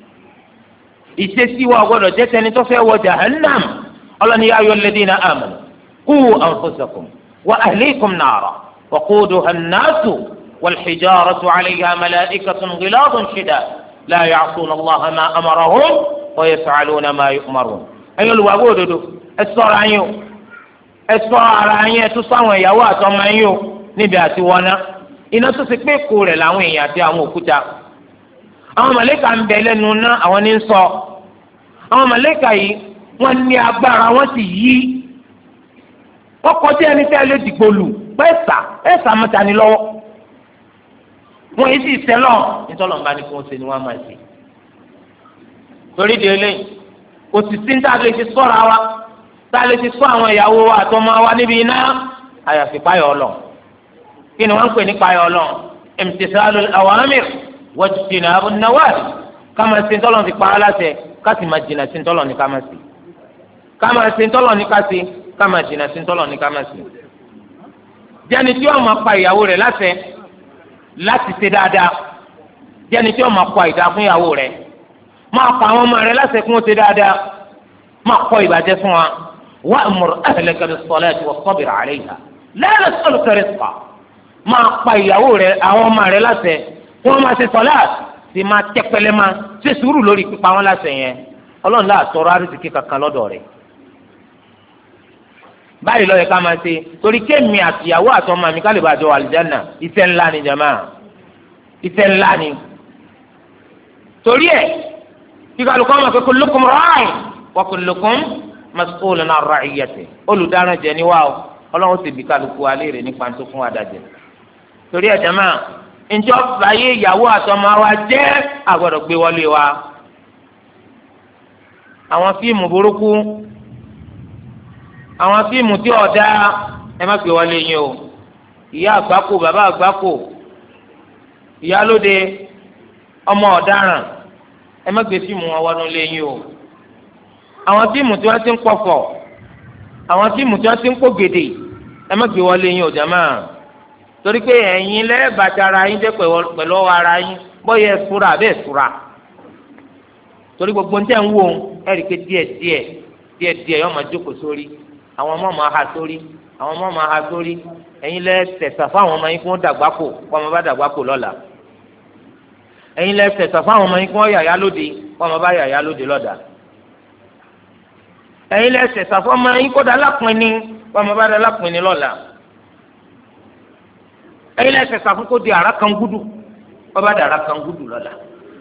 Speaker 1: ìṣesí wa gbọ́dọ̀ jẹ́ tẹni tó fẹ́ wọ jahannam. ọlọ́ni yá ayọ̀ alladhina amanu qu anfusakum wa ahlikum nara waquduha an-nasu wal-hijaratu 'alayha mala'ikatun ghiladun shidad la ya'suna Allaha ma amarahum wa yaf'aluna ma yu'marun. ẹ̀yin olùwàgbọ́ òdodo ẹ ṣọ́ra yín o ẹ ṣọ́ ara yín ẹ tún ṣọ́ ìyàwó àtọmọ yín o níbi àti wọná iná tó ti pé kó rẹ̀ làwọn èèyàn àti àwọn òkúta. àwọn màlàíkà ń bẹ lẹ́nu ná àwọn ní ń sọ àwọn màlàíkà yìí wọ́n ní agbára wọ́n sì yí wọ́n kọjá ẹni tẹ́ lé dìgbò lù ẹ̀sà mọ́ta ni lọ́wọ́ wọ́n yìí sì sẹ́lọ̀ nítorí ọ̀nba ni kí wọ́n ṣe ni wọ́n máa ṣe. torí di eléyìí kò sì sí ní tá a lè fi sọ́ra wa tá a lè fi sọ àwọn ìyàwó wa àtọmọ wa níbi iná àyàfi páyọ̀ ọlọ́ kí ni wọ́n ń pè ní páyọ̀ ọlọ́ imtisalul awamir wajtinabun nawahi káma ṣe tọ́lọ́ ti pa á láṣẹ ká sì máa jìnnà sí ntọ́lọ̀ ní ká máa sí ká máa ṣe ntọ́lọ̀ ní ká sí ká máa jìnnà sí ntọ́lọ̀ ní ká máa sí. jẹ́ni tí ó máa pa ìyàwó rẹ̀ láṣẹ láti ṣe dáadáa jẹ́ni tí ó máa kọ ìdá fún ìyàwó rẹ̀ máa pa àwọn ọmọ rẹ̀ láṣẹ kí wọ́n ṣe dáadáa máa kọ ìbàjẹ́ fún wa wa'mur ahlaka bis-salati wastabir 'alayha la nas'aluka rizqa máa pa ìyàwó rẹ̀ àwọn ọmọ rẹ̀ láṣẹ kí wọ́n máa ṣe sọ̀láàt sì máa tẹpẹlẹ máa ṣe sùúrù lórí pípa wọn láṣẹ yẹn ọlọ́run láà tọrọ àrísìkí kankan lọ́dọ̀ rẹ̀ báyìí ló yẹ ká máa ṣe torí kémi àtìyàwó àtọmọ mi ká lè bàjọ́ àlùjánnà iṣẹ́ ńlá ni jama iṣẹ́ ńlá ni torí ẹ̀ kí kálukú ọmọ pé kullukum ra'in wa kullukum mas'ulun 'an ra'iyyatihi olùdáná jẹ níwá o ọlọ́run sì bí kálukú alẹ́ rẹ̀ nípa tó fún adájẹ́ torí ẹ̀ jama njọ́ báyé ìyàwó àtọmọ wa jẹ́ àgbọ̀dọ̀ gbé wọlé wa àwọn fíìmù burúkú àwọn fíìmù tí ọ̀dà ẹ má gbé wọlé yín o ìyá àgbákò bàbá àgbákò ìyálóde ọmọ ọ̀daràn ẹ má gbé fíìmù wọn wọnú lé yín o àwọn fíìmù tí wọ́n ti ń pọ̀fọ̀ àwọn fíìmù tí wọ́n ti ń pò gèdè ẹ má gbé wọlé yín o jàmá torí pé ẹ̀yin lẹ́ẹ̀bàtà ara yín jẹ́ pẹ̀lú ọwọ́ ara yín bọ́yẹ ẹ̀sùra àbẹ́ ẹ̀sùra torí gbogbo ń tẹ̀ ń wò ẹ̀rí pé díẹ̀ yọ máa jókòó sórí àwọn ọmọ máa ha sórí àwọn ọmọ máa ha sórí ẹ̀yin lẹ tẹ̀sà fáwọn ọmọ yín kí wọ́n dàgbà kò kó ọmọ bá dàgbà kò lọ́la ẹ̀yin lẹ tẹ̀sà fáwọn ọmọ yín kí wọ́n yàyà lóde kó ọmọ bá yàyà lóde lọ́dà ẹ̀yin lẹ tẹ̀sà fáwọn ọmọ yín kó dà lápinni kó ọmọ bá dà lápinni lọ́la ẹ̀yin lẹ tẹ̀sà fún kó di àrà kan gúdù kó bá dà àrà kan gúdù lọ́la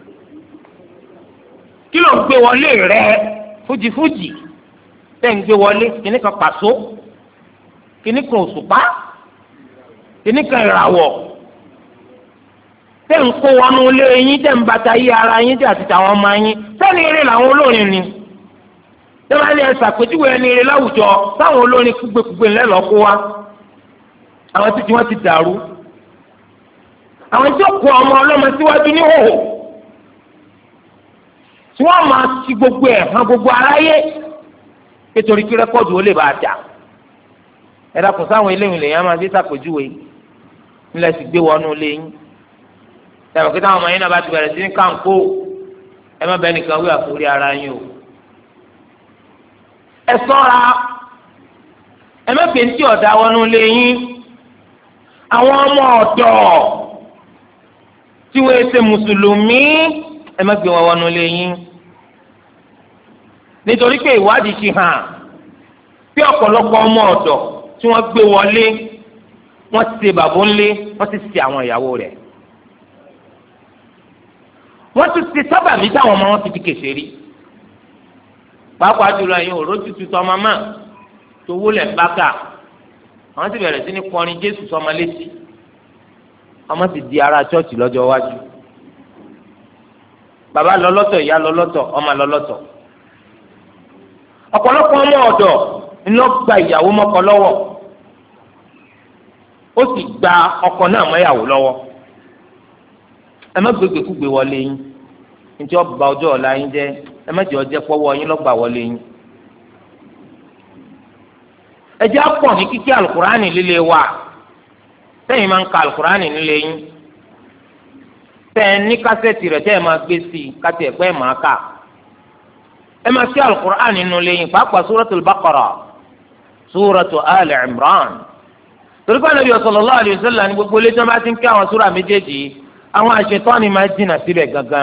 Speaker 1: kí ló ń gbé wọlé rẹ fújifúji tẹ́ ń gbé wọlé kíní kan pàṣọ kíní kan òṣùpá kíní kan ìràwọ̀ tẹ́ ń kó wọnú ilé yín tẹ́ ń bàtà yí ara yín tẹ́ àti tàwọn ọmọ yín sẹ́ni eré làwọn olórin ni tẹ́ bá ní ẹ ṣàpèjúwe ẹni eré láwùjọ táwọn olórin kúgbèkúgbè ńlẹ́lọ́ kó wa àwọn títí wọ́n ti dàrú àwọn tí ó kó ọmọ ọlọ́mọ síwájú ní hòhò tí wọ́n máa ti gbogbo ẹ̀ hàn gbogbo aráyé nítorí kí rẹ́kọ́ọ̀dù ó lè bá a dà ẹ dákun sáwọn eléyìí lèyàn máa fi ṣàpèjúwe ńlẹ̀ sì gbé wọnú lẹ́yìn ẹ̀rọ kí táwọn ọmọ yín náà bá ti bẹ̀rẹ̀ sí ní káńkó ẹ má bẹ́ẹ̀ nìkan wí àforí ara yín o ẹ ṣọ́ra ẹ má fi ntí ọ̀dà wọnú lẹ́yìn àwọn ọmọ ọ̀dọ́ tí wọ́n ṣe mùsùlùmí ẹ má gbé wọn wọnú lẹ́yìn nítorí pé ìwádìí ti hàn bí ọ̀pọ̀lọpọ̀ ọmọ ọ̀dọ̀ tí wọ́n gbé wọlé wọ́n ti ṣe bàbá ńlé wọ́n ti ṣe àwọn ìyàwó rẹ̀ wọ́n ti ṣe sábàbí táwọn ọmọ wọn fi di kèfèrí pàápàá jùlọ ẹ̀yin òró tutù tọmọ mọ́ tó wúlẹ̀ bákà àwọn ti bẹ̀rẹ̀ sí ní kọrin Jésù sọmọ létí ọmọ ti di ara chọ́ọ̀chì lọ́jọ́ iwájú bàbá lọ lọ́tọ̀ ìyá lọ lọ́tọ̀ ọmọ lọ lọ́tọ̀ ọ̀pọ̀lọpọ̀ ọmọ ọ̀dọ̀ ńlọ gba ìyàwó mọ́kọ lọ́wọ́ ó sì gba ọkọ náà mọ́yàwó lọ́wọ́ ẹ má gbégbé kúgbé wọlé yín njẹ́ ọba ọjọ́ ọ̀la yín jẹ́ ẹ má jẹ́ ọjẹ́ pọ́wọ́ yín lọ́gbà wọlé yín ẹ jẹ́ àpọ̀ ní kíkí alukurani líle wa sẹ́yìn máa ń ka alukurani nílé yín tẹ́ ní kásẹ̀tì rẹ̀ tẹ́ ẹ máa gbé sí i kátì ẹ̀pẹ́ ẹ̀ máa kà ẹ máa kí alukur'an nínú lẹ́yìn pàápàá suratul baqara suratu ali imran torí pé Ànábì sallallahu alaihi wasallam ní gbogbo ilé tí wọ́n bá ti ń kí àwọn súra méjèèjì àwọn àṣetánì máa jìnnà síbẹ̀ gangan.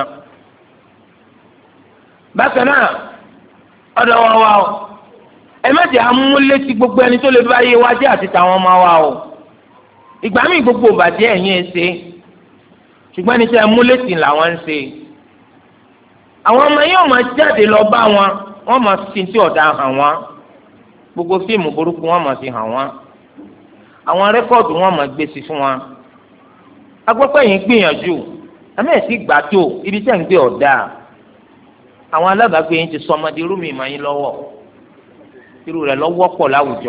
Speaker 1: bákan náà ọ̀dọ̀ wa wa o ẹ má jẹ́ amúlétí gbogbo ẹni tó lè bá yé wa jẹ́ àti tàwọn ọmọ wa o ìgbà míì gbogbo ìbàjẹ́ ẹ̀yìn ẹ̀ ṣe ṣùgbọ́n ẹni tí amúlétí làwọn ń ṣe àwọn ọmọ yóò máa jáde lọ bá wọn máa fi ti ọ̀dà hàn wọn gbogbo fíìmù burúkú wọn máa fi hàn wọn àwọn rẹ́kọ̀dù wọn máa gbé sí fún wọn agbọ́pẹ́ yìí gbìyànjú àmì ẹ̀sì gbà tó ibi tẹ́ ń gbé ọ̀dà àwọn alábàágbé yìí ti sọ ọmọdé rúmi ìmọ̀ yín lọ́wọ́ irú rẹ̀ lọ́wọ́ pọ̀ láwùjọ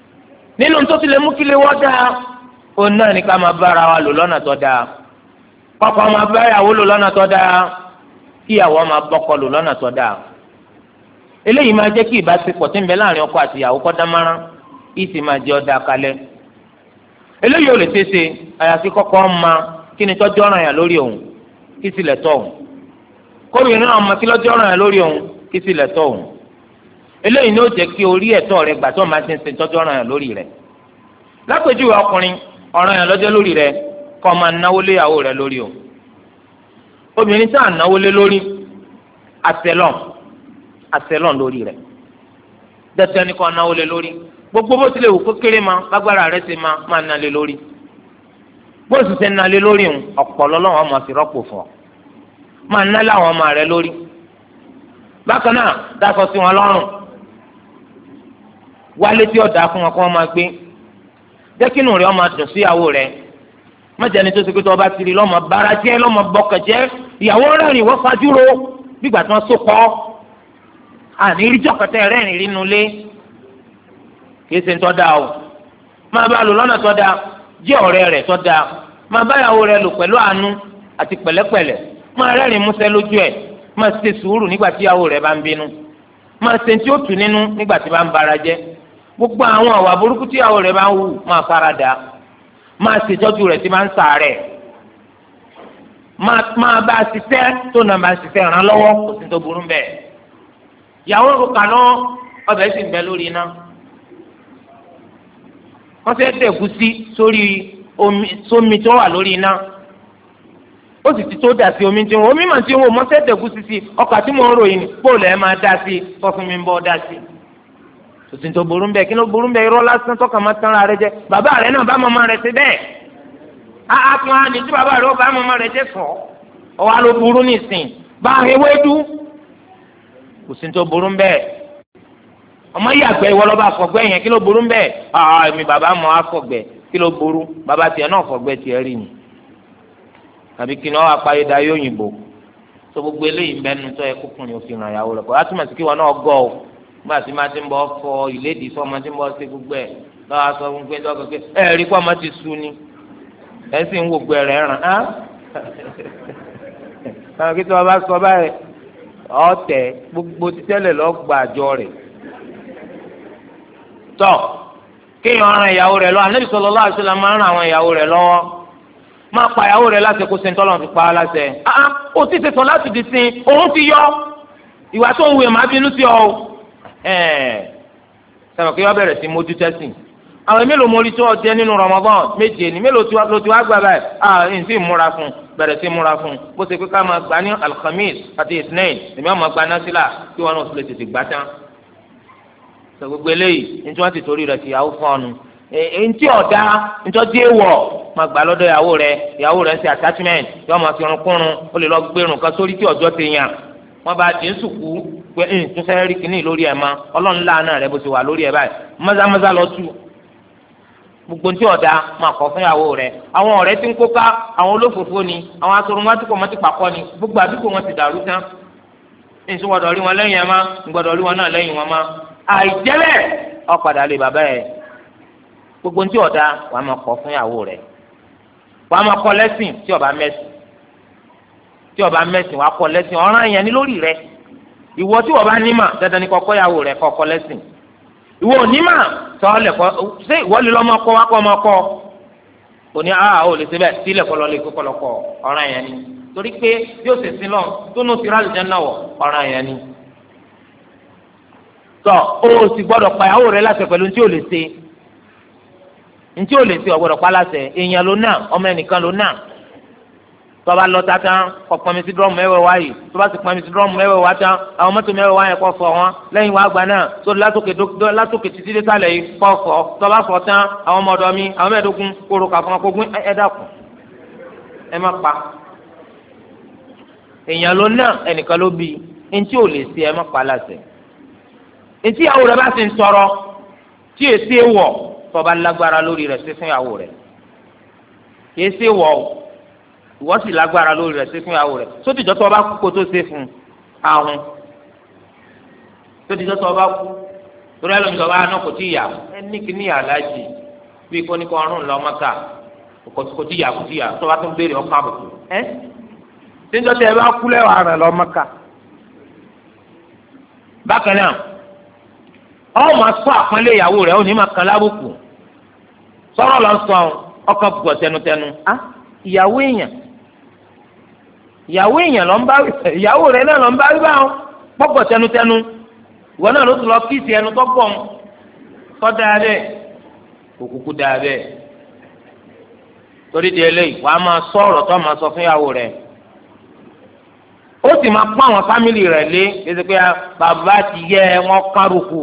Speaker 1: nínú tó ti lè mú kí lè wọ́ dáa òun náà ní ká máa bára wa lò lọ́nà tó dáa kọ́kọ́ máa bá ìyàwó lò lọ́nà tó dáa kí ìyàwó máa bọ́kọ lò lọ́nà tó dáa eléyìí máa jẹ́ kí ìbáṣepọ̀ tí ń bẹ láàrin ọkọ àti ìyàwó kó dán mọ́rán kí sì máa jẹ́ ọ̀dà kalẹ̀ eléyìí ò lè ṣeéṣe àyàfi kọ́kọ́ máa kí ni tọ́jú ọ̀ràn yàn lórí òun kí sì lẹ̀ tọ́ òun kóbìnrin náà máa kí lọ́jọ́ ọ̀ràn yàn lórí òun kí sì lẹ̀ tọ́ òun eléyìí ni ó jẹ́ kí orí ẹ̀tọ́ rẹ̀ gbà tó máa ti ń ṣe tọ́jú ọ̀ràn yàn lórí rẹ̀ lápèjúwe ọkùnrin ọ̀ràn yàn lọ́jọ́ lórí rẹ̀ kó máa náwó léyàwó rẹ̀ lórí o obìnrin tá à náwó lé lórí àtẹlọ́n lórí rẹ̀ dẹ́tẹ́ ní kó náwó lé lórí gbogbo bó tilẹ̀ wù kó kéré ma lágbára rẹ̀ ti máa ná lé lórí bó sì ṣe ná lé lórí ń ọ̀pọ̀lọ́ lọ́wọ́ ọmọ sí rọ́pò fún ọ máa ná láwọn ọmọ rẹ̀ lórí bákan náà dákọ̀ sí wọn lọ́rùn wálé tí ọ̀dà fún wọn kó wọn máa gbé jẹ́ kínú rẹ̀ ọmọ dùn síyàwó rẹ̀ mọ̀jẹ̀ni tó ṣe pé tó ọba ti rí lọ́mọ bára jẹ́ lọ́mọ bọ́kẹ̀ jẹ́ ìyàwó rẹ́rìn wọ́n fajúro nígbà tí wọ́n so kọ́ àní ìrìjọ́ kẹtẹ́ rẹ́rìn rínú lé kìí ṣe ń tọ́ da o máa bá lò lọ́nà tọ́ da jẹ́ ọ̀rẹ́ rẹ̀ tọ́ da máa bá ìyàwó rẹ̀ lò pẹ̀lú àánú àti pẹ̀lẹ́pẹ̀lẹ́ máa rẹ́rìn músẹ́ lójú ẹ̀ máa ṣe sùúrù nígbà tí ìyàwó rẹ̀ bá ń bínú máa ṣe tí ó tù nínú nígbà tí bá ń bara jẹ́ gbogbo àwọn àwà burúkú tí ìyàwó rẹ̀ bá ń hù máa farada máa ṣètọ́jú rẹ̀ tí máa ń ṣàárẹ̀ máa bá a ṣiṣẹ́ tó nà máa ṣiṣẹ́ ràn lọ́wọ́ kò sí tó burú bẹ́ẹ̀. ìyàwó rò kàná ọbẹ̀ sì ń bẹ lórí iná wọ́n fẹ́ dẹ̀gúsí sómi tó wà lórí iná ó sì ti tó dà sí omi tí wọn omi mà ti wọ́n mọ́ fẹ́ dẹ̀gúsí sí ọkà tí mo ń ròyìn bóòlù ẹ̀ máa dá sí fọ́fún mi ń bọ́ dá sí tòsìn tó burú bẹ́ẹ̀ kí ló burú bẹ́ẹ̀ irọ́ lásán tọ́ka máa tán ara rẹ jẹ bàbá rẹ náà bá màmá rẹ ṣe bẹ́ẹ̀ á tún á ní tí bàbá rẹ ó bá màmá rẹ jẹ sọ ọwọ́ ló burú nìsín bá a hewé dú tòsìn tó burú bẹ́ẹ̀ ọmọ yàgbẹ́ ìwọ lọ́ba àfọ̀gbẹ́ yẹn kí ló burú bẹ́ẹ̀ èmi bàbá mọ̀ àfọ̀gbẹ́ kí ló burú bàbá tiẹ̀ náà fọ̀gbẹ́ tiẹ̀ rí ni tàbí kí ni wọ́n apáyé da yóò yìnbó tó gbogbo eléyìí ń bẹ́nu tó yẹ kókùnrin òfin ràn yàwó rẹ̀ kọ́ látúmọ̀ sí kí wọn náà gọ́ ọ nígbà tí máa ti ń bọ́ fọ ìlédìí fọmọ tí ń bọ́ sí gbogbo ẹ̀ lọ́wọ́ sọ fún pé dọ́kọ̀ pé ẹ rí kó ọmọ ti sú ni ẹ sì ń wo gbẹ̀rẹ̀ ràn án àwọn kí tí wọ́n bá sọ báyìí ọ̀tẹ̀ gbogbo títẹ́lẹ̀ lọ́ọ́ gba àjọ rẹ̀ tọ́ kéèyàn ran ìyàwó rẹ̀ lọ́wọ́ Ànábì sallallahu alaihi wasallam máa ń ran àwọn ìyàwó rẹ̀ lọ́wọ́ máa pa ìyàwó rẹ̀ láti kó sentọ́lọ́ fi pa á láṣẹ ó ti ṣe sọ láti di sin òun ti yọ ìwà tó ń wù ẹ̀ máa bínú sí ọ sọ̀rọ̀ kí wọ́n bẹ̀rẹ̀ sí mójú tẹ́sìn àwọn mélòó mórí tó ọjẹ́ nínú Ramadan méje ni mélòó ló ti wá gbà báyìí n sì múra fún bẹ̀rẹ̀ sí múra fún bó ṣe pé ká máa gbà ní alhamis àti isnain èmi àwọn máa gba násìlà kí wọn náà sì lè tètè gbà tán sọ gbogbo eléyìí ní tí wọ́n ti torí rẹ̀ ti yàwó fún ọnu ntí ọ̀dá ntọ́jú èèwọ̀ máa gbà lọ́dọ̀ ìyàwó rẹ̀ ń ṣe attachment yọ máa fi irun kúrun ó lè lọ gbẹrun kan sórí tí ọjọ́ ti yàn wọ́n bá dín sùkú pé tún fẹ́ rí kínní lórí ẹ̀ máa ọlọ́run láàánú rẹ̀ bó ti wà lórí ẹ̀ báyìí mọ́sámọ́sá lọ tú gbogbo ntí ọ̀dà máa kọ̀ fún ìyàwó rẹ̀ àwọn ọ̀rẹ́ tí ń kóká àwọn olófòfó ni àwọn asorun wọn ti pọ̀ mọ́ ti pàkọ́ ni gbogbo àdúgbò wọn ti dàrú tán èso gbọdọ̀ rí wọn lẹ́yìn ẹ̀ má gbọdọ̀ rí wọn náà lẹ́yìn wọn má àìjẹ́lẹ̀ ọ̀padà lè bàbá ẹ̀ gbogbo ntí ọ̀dà wàá máa kọ̀ fún ìyàwó rẹ̀ wàá máa kọ́ lẹ́sìn tí ọba mẹ́sìn wàá kọ́ lẹ́sìn ọ̀ràn yẹn ní lórí rẹ̀ ìwọ tí wọ́n bá nímà dandan ní kọ́kọ́ ìyàwó rẹ̀ kọ́kọ́ lẹ́sìn ìwọ onímà sọ́ọ́lẹ̀ kọ́ ṣé ìwọ lè lọ́mọ kọ́ wá kọ́ ọmọ kọ́ òní ò lè ṣe bẹ́ẹ̀ sílẹ̀ kọ́ lọ lè kọ́ lọ́kọ́ ọ̀ràn yẹn ni torí pé bí ó ṣe sin lọ tó nù tìrà lè jẹ́ náà wọ̀ ọ̀ràn yẹn ni. tọ́ o sì gbọ́dọ̀ pa ìyàwó rẹ̀ láṣẹ pẹ̀lú ntí ò lè ṣe ntí ò lè ṣe ọ̀gbọ́dọ̀ pa láṣẹ èèyàn ló náà ọmọ ẹnìkan ló náà tọba lọ tatan kọ pọnmi sí dúrọ́mù mẹ́wàá wáyé tọba sì pọnmi sí dúrọ́mù mẹ́wàá wá tán àwọn mọ́tò mẹ́wàá wáyé kọ́ fọ wọn lẹ́yìn wá gba náà tó látòkè títí dé sálẹ̀ yìí kọ́ fọ tọba fọ tán àwọn ọmọ ọ̀dọ́ mi àwọn mẹ́ẹ̀ẹ́dógún kóró kà fún akógún ẹ dákun ẹ má pa èèyàn ló ná ẹnìkan ló bí ntí ò lè ṣe ẹ má pa láṣẹ ntí ìyàwó rẹ bá sì ń tọrọ tí èsì wọ tọba lágbára lórí rẹ sí fún ìyàwó rẹ kì í sí wọ ìwọ sì lágbára lórí rẹ̀ ṣe fún ìyàwó rẹ̀ sótìjọ́ tó o bá kú kó tó ṣe fún ahun sótìjọ́ tó o bá kú torí ẹlòmíì tó o bá náà kò tí ì yà ẹni kìíní aláàjì bíi kó ní kó ọrùn lọ mọ́ta kò tí ì yà kò tí ì yà tó o bá tún béèrè ọkọ àbùkù ẹ́ tíjọ́ tẹ ẹ bá kú lẹ́wọ̀ àrùn lọ Mẹ́kà. bákan náà ọ máa sọ àpọ́nlé ìyàwó rẹ̀ ó ní máa kan lábùkù sọ̀rọ̀ lọ sọ ọkọ̀ gbọ̀ tẹnutẹnu á ìyàwó èèyàn lọ ń bá ìyàwó rẹ̀ náà lọ ń bá rí báwọn pọ̀gbọ̀ tẹnutẹnu ìwọ náà ló tún lọ kíìsì ẹnu tó pọ̀ kọ́ dáa bẹ́ẹ̀ òkùnkùn dáa bẹ́ẹ̀ torí di eléyìí wàá máa sọ ọ̀rọ̀ tó máa sọ fún ìyàwó rẹ̀ ó sì máa pọ́n àwọn fámìlì rẹ̀ lé kéde pé bàbá ti yẹ wọn kárùkù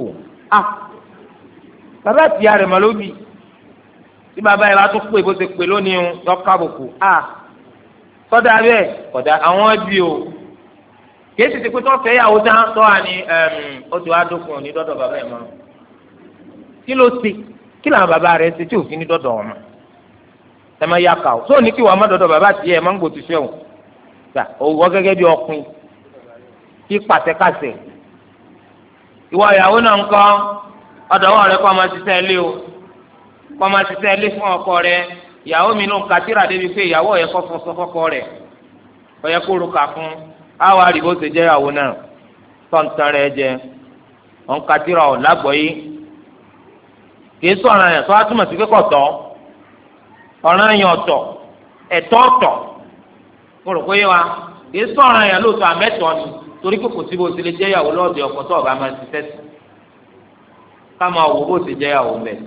Speaker 1: bàbá ti yà rẹ̀ mọ́ lóbi tí bàbá yẹn bá tún pè bó ṣe pè lónìí lọ kárùkù sọ́dà bẹ́ẹ̀ kọ̀dà àwọn ẹbí o kìí sì ti pé tó fẹ́ yàwó tán tó wà ní ó ti wá dókun òní dọ́dọ̀ bàbá yẹn mọ́ kí ló ṣe kí làwọn bàbá rẹ̀ ṣe tí òfin ní dọ́dọ̀ wọn mọ́ ẹ má yá kà ó sóò ní kí wàá má dọ́dọ̀ bàbá tiẹ̀ ẹ má ń gbòtú sẹ́wọ̀n gbà òwò gẹ́gẹ́ bí ọkùnrin kí pàṣẹkàṣẹ ìwọ ìyàwó náà ń kọ́ ọ̀dọ̀wọ́ rẹ kọ́ máa ṣiṣẹ́ ilé o kọ́ máa ṣiṣẹ́ ilé fún ọkọ rẹ ìyàwó mi ló ń ka tíra débi pé ìyàwó yẹ kọ́ fún sọ́kọ́ rẹ̀ ọ̀yẹ́ kó ro kà fún àwọn àrìbó ṣe jẹ́ ìyàwó náà tọ́ntàn rẹ̀ jẹ ọ̀n ka tíra ọ̀ lágbọ̀ yìí kì í sọ̀rọ̀ yẹn tó a túmọ̀ sí pé kò tọ́ ọ̀ràn yẹn ọ̀tọ̀ ẹ̀tọ́ ọ̀tọ̀ mo rò pé yé wa kì í sọ̀rọ̀ yẹn lóòótọ́ àmẹ́tọ́ ni torí pé kò sí bó ṣe lè jẹ́ ìyàwó lọ́ọ̀dẹ̀ ọkọ tó ọba máa ṣiṣẹ́ sí ká máa wò bó ṣe jẹ́ ìyàwó mẹ́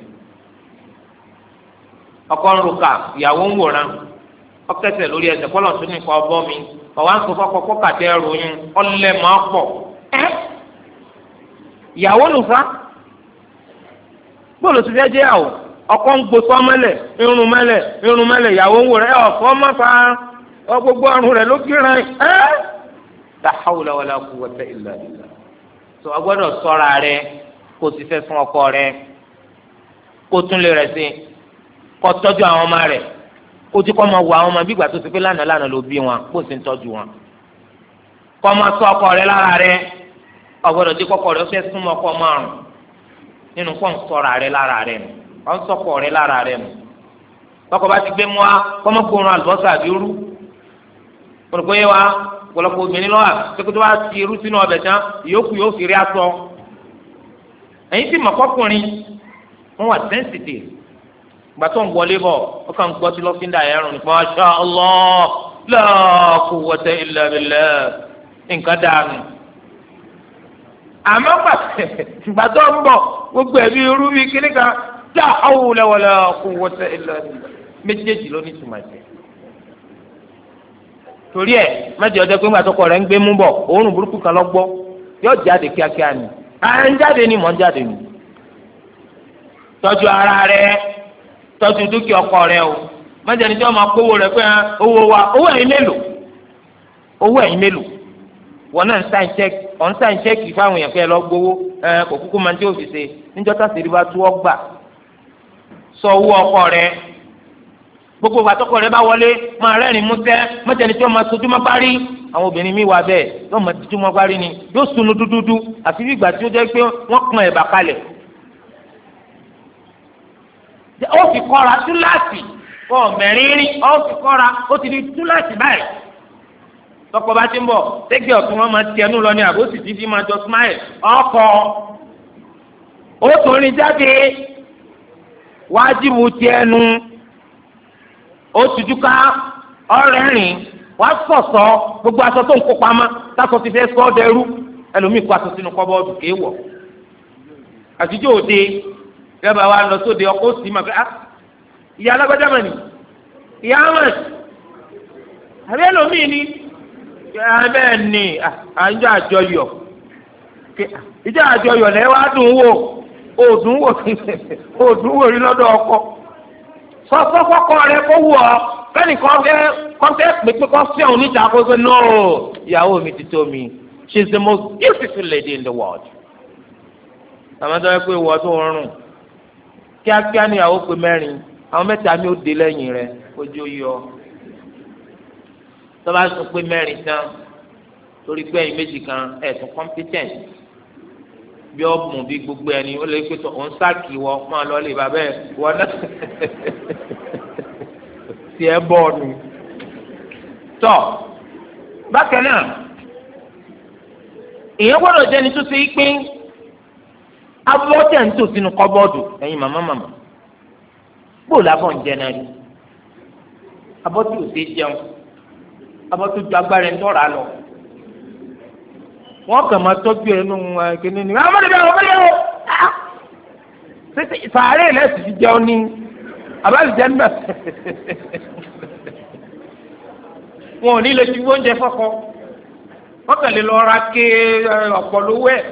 Speaker 1: ọkọ ń ro ká ìyàwó ń wòran ọkẹsẹ̀ lórí ẹsẹ̀ kọ́lọ̀ tó ní kọ́ ọbọ̀ mi ọ̀wá ń sọ fọ́kọ́ kọ́kàtẹ́ ẹrù yín ọlẹ́ máa pọ̀ ìyàwó nùfà bóòlù ti fẹ́ jẹ́ ìyàwó ọkọ ń gbósọ́ mẹ́lẹ̀ irun mẹ́lẹ̀ ìyàwó ń wòran ọ̀fọ́ mọ́fà gbogbo ọrùn rẹ̀ ló kíran la hawla wala quwwata illa billah tó a gbọ́dọ̀ ṣọ́ra rẹ̀ kó o ti fẹ́ fún ọkọ rẹ̀ kó o tún lè rẹ̀ sí kó o tọ́jú àwọn ọmọ rẹ̀ kó o ti kọ́ máa wọ àwọn ọmọ bí ìgbà tó ti pé lánàá ló bí wọn kó o sì ń tọ́jú wọn kó o máa ṣọ́ ọkọ rẹ̀ lára rẹ̀ o gbọ́dọ̀ tí kọ́kọ́ rẹ̀ fẹ́ súnmọ́ ọkọ márùn nínú kó o ń ṣọ́ra rẹ̀ lára rẹ̀ nù o ń ṣọ́kọ rẹ̀ lára rẹ̀ nù tọkọ bá ti gbé mu wa kọ́ mọ́ gbóòórùn àlùbọ́sà àbí rú kpọlọpọ yẹ wa kpọlọpọ obìnrin lọ wa tẹkutu wa ti irú sínú ọbẹ̀ tán ìyókù yóò fi rí aṣọ ẹ̀yin tí mọ̀kọ́kùnrin wọn wà sensitive gbàtọ́ ń wọlé bọ̀ ó kàn ń gbọ́ sí lọ́fíńdà ẹ̀rùn nípa Masha Allah la quwwata illa billah nǹkan dànù àmọ́ gbàtọ́ ń bọ̀ gbogbo ẹ̀mí irú bíi kíní kan la hawla wala quwwata illa billah méjèèjì ló ní tùmọ̀ ẹ̀sẹ̀ torí ẹ mẹjọ ọjọ pé ńgbà tó kọ rẹ ń gbé mú bọ òórùn burúkú kan lọ gbọ́ yóò jáde kíákíá ni à ń jáde ni mọ̀ ń jáde ni tọ́jú ara rẹ tọ́jú dúkìá ọkọ rẹ o mẹjọ ni tí wọn máa kówó rẹ pé owó wa owó ẹ̀yin mélòó wọn náà ń sáìn chẹ́ẹ̀kì fáwọn èèyàn pé ẹ lọ gbowó kò kúkú máa ń tí ó fi ṣe níjọ́ tàṣírí bá tú ọ gbà sọ owó ọkọ rẹ gbogbo àtọkọ rẹ bá wọlé máa rẹ́rìn músẹ́ mọ́tẹ́ni tí wọ́n máa sojú máa parí àwọn obìnrin mi wà bẹ́ẹ̀ yóò máa sojú máa parí ni yóò sunu dúdúdú àfi bí ìgbà tí ó jẹ́ pé wọ́n pọn ẹ̀bà kalẹ̀. ó fi kọ́ra túláàsì ọ̀ mẹ́rìnrín ó fi kọ́ra ó ti di túláàsì báyìí. tọkọ bá ti ń bọ̀ tẹ́gbẹ́ ọ̀tún wọn máa tiẹnu lọ ní àbó sì ti fi máa jọ smile ọkọ̀ ó tún rìn jáde wájú tiẹnu. ó tuju ká ọ̀rẹ́ rìn wá sọ̀sọ̀ gbogbo aṣọ tó ń kó pamọ́ táṣọ ti fẹ́ sọ ọ́ dẹrú ẹlòmíì kó aṣọ sínú kọ́bọ́ọ̀dù kéé wọ̀ àtijọ́ òde yọba wa lọ sóde ọkọ̀ òsì mà pé ìyá alágbájá mà ní ìyá ahmed àbí ẹlòmíì ni bẹ́ẹ̀ ni àjọ àjọyọ̀ ìjọ àjọyọ̀ lẹ́wọ́ á dùn wò òdùn wò rí lọ́dọ̀ ọkọ. sọfọkọ rẹ kó wù ọ kẹ́ni kọ́ńtẹ́ pépé kọ́ sí ọ̀hún níta kó sọ no ìyàwó mi ti tó mi she is the most beautiful lady in the world. àmọ́tọ́ ẹ pé ìwọ tó ń rùn kíákíá ní ìyàwó pé mẹ́rin àwọn mẹ́ta mi ò dé lẹ́yìn rẹ ojú yọ tó bá sọ pé mẹ́rin tán torí pé ẹ̀yin méjì kan ẹ̀sùn competent bí ọ̀bùn bí gbogbo ẹni ó lè pé tó ń sáàkì wọ máa lọ lè bàbá ẹ wọ náà tiẹ̀ bọ́ọ̀nù tọ́ bákan náà èèyàn gbọ́dọ̀ jẹ́ni tó ṣe é pé abọ́tẹ̀ ń tò sínú kọ́bọ́ọ̀dù ẹ̀yin màmá bóòlù abọ́ ń jẹ náà rí abọ́tẹ̀ ò ṣe jẹun abọ́tẹ̀ ju agbára ẹ̀ ń tọ́ra lọ wọ́n kàn máa tọ́jú ẹnu kìnìún ní ọmọdé bẹ́ẹ̀ sàárè lẹ́sìn ti jẹun ní abáàlìjẹ́ ń bẹ̀ wọn ò ní lè fi oúnjẹ fọ́kọ wọ́n kàn lè lọ ra ké ọ̀pọ̀ lówó ẹ̀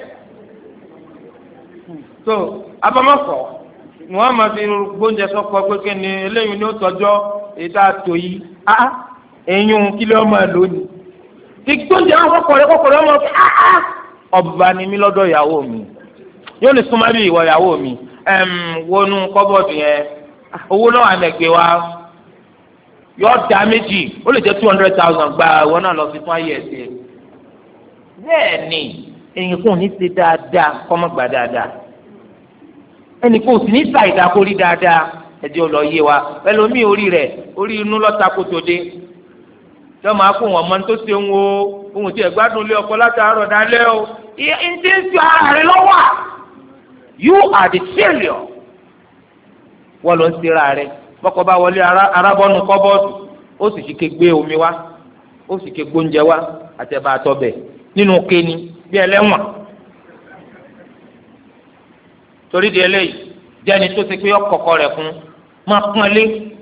Speaker 1: so abamọ́fọ̀ ni wọ́n máa fi gbóúnjẹ sọ́kọ pé kí ni eléyìí ni ó tọ́jọ́ èyí tá a tò yìí ẹ̀yìn kí ló máa lò ní ti gbóúnjẹ wọn kọ́kọ́rẹ́ ọmọ ọba ni mí lọ́dọ̀ ìyàwó mi yóò ní súnmọ́ bí ìwọ ìyàwó mi wọnú kọ́bọ̀dù yẹn owó náà àmẹ́gbẹ́ wa yọ da méjì ó lè jẹ́ 200,000 gba ìwọ náà lọ sí fún ayé ẹ̀sẹ̀ bẹ́ẹ̀ ni èyàn kò ní ṣe dáadáa kọ́mọ́ gbà dáadáa ẹnì kò sì ní sa ìdákórí dáadáa ẹ̀jẹ̀ ò lọ yé wa ẹlòmíì orí inú lọ́ta kótó dé yọ máa kó wọn mọ tó ṣe ń wo ohun tí ẹ gbádùn lé ọkọ látàárọ̀ dálẹ́ o ìyẹn ti ń fi ara rẹ lọ́wọ́ you are the failure wọ́n lọ ń ṣera rẹ bọ́kọ bá wọlé arábọ́nù kọ́bọ́ọ̀dù ó sì fi ké gbé omi wá ó sì ké gbóúnjẹ wá àtẹ̀bà àtọ̀bẹ̀ nínú kéni bí ẹlẹ́wọ̀n torí di eléyìí jẹ́ni tó ṣe pé ọkọ̀ọ̀kọ̀ rẹ̀ fún máa pọ́nlé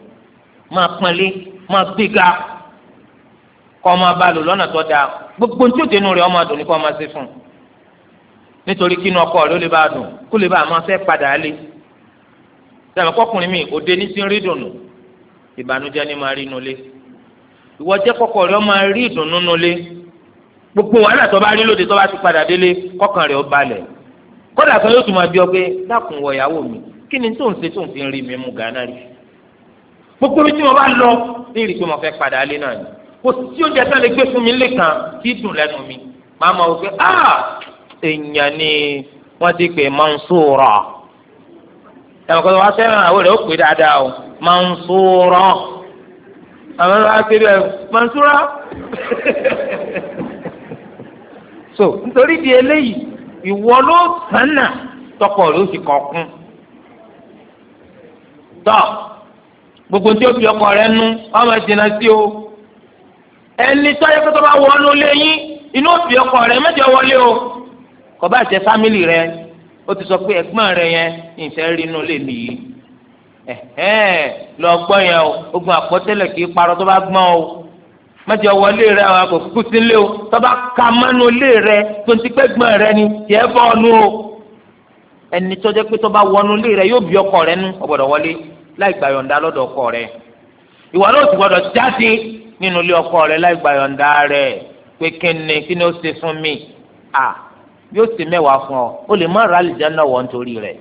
Speaker 1: máa gbéga kọ́ ọmọ bá lò lọ́nà tó dáa gbogbo tí ó dénú rẹ̀ ọmọ àdùn ní kọ́ ọmọ ṣe fún nítorí kí inú ọkọ rẹ̀ ó lè bá a dùn kó lè bá a máa fẹ́ padà lé sẹ́mi kọkùnrin mi òde ní sí rí dùnú ìbànújẹ́ ní máa rí inú lé ìwọ jẹ́ kọ́kọ́ rẹ̀ ó máa rí ìdùnnú nú lé gbogbo wàhálà tó bá rí lóde tó bá ti padà délé kọ́kàn rẹ̀ ó balẹ̀ kódà kan yóò tún máa bí ọ pé dákun wọ ìyàwó mi kí ni tó ń ṣe tó ń fi rí mi mú gánà rí gbogbo bí tí mo bá lọ ní ìrì pé mo fẹ́ padà lé náà ni kò sí oúnjẹ tó lè gbé fún mi lẹ́ẹ̀kan tí dùn lẹ́nu mi máa ma wò pé èèyàn ni wọ́n ti pè Mansura ẹ̀wọ̀n kan wá sẹ́yìn àwọn rẹ̀ ó pè dáadáa o Mansura àwọn ọ̀rọ̀ àti rẹ̀ Mansura so nítorí di eléyìí ìwọ ló sànà tọkọ rẹ̀ ó sì kọ̀ọ̀kún tọ́ gbogbo tí ó fi ọkọ rẹ̀ nú ọmọ ìdènà sí o ẹni tó yẹ kó tó bá wọnú lẹ́yìn inú òbí ọkọ rẹ̀ mẹ́jọ wọlé o kò bá jẹ́ fámìlì rẹ̀ ó ti sọ pé ẹ̀gbọ́n rẹ̀ yẹn ìfẹ́ rí inú lè nìyí lọ gbọ́ yẹn o ogun àpọ́tẹ́lẹ̀ kì í parọ́ tó bá gbọ́n o mẹ́jọ wọlé rẹ̀ àwọn àgbò kúkú sí lé o tó bá ka mọ́nú lé rẹ̀ tó ti pẹ́ gbọ́n rẹ̀ ni tiẹ̀ bọ́ ọnu o ẹni tó jẹ́ pé tó bá wọnú lé rẹ̀ yóò bí ọkọ rẹ̀ nú ọ̀gbọ̀dọ̀ wọlé láì gbà yọ̀ǹda lọ́dọ̀ ọkọ rẹ̀ ìwọ náà ti gbọ́dọ̀ jáde nínú ilé ọkọ rẹ̀ láì gbà yọ̀ǹda rẹ̀ pé kíni ó ṣe fún mi yóò ṣe mẹ́wàá fún ọ ó lè má ra àlìjáná wọ̀ nítorí rẹ̀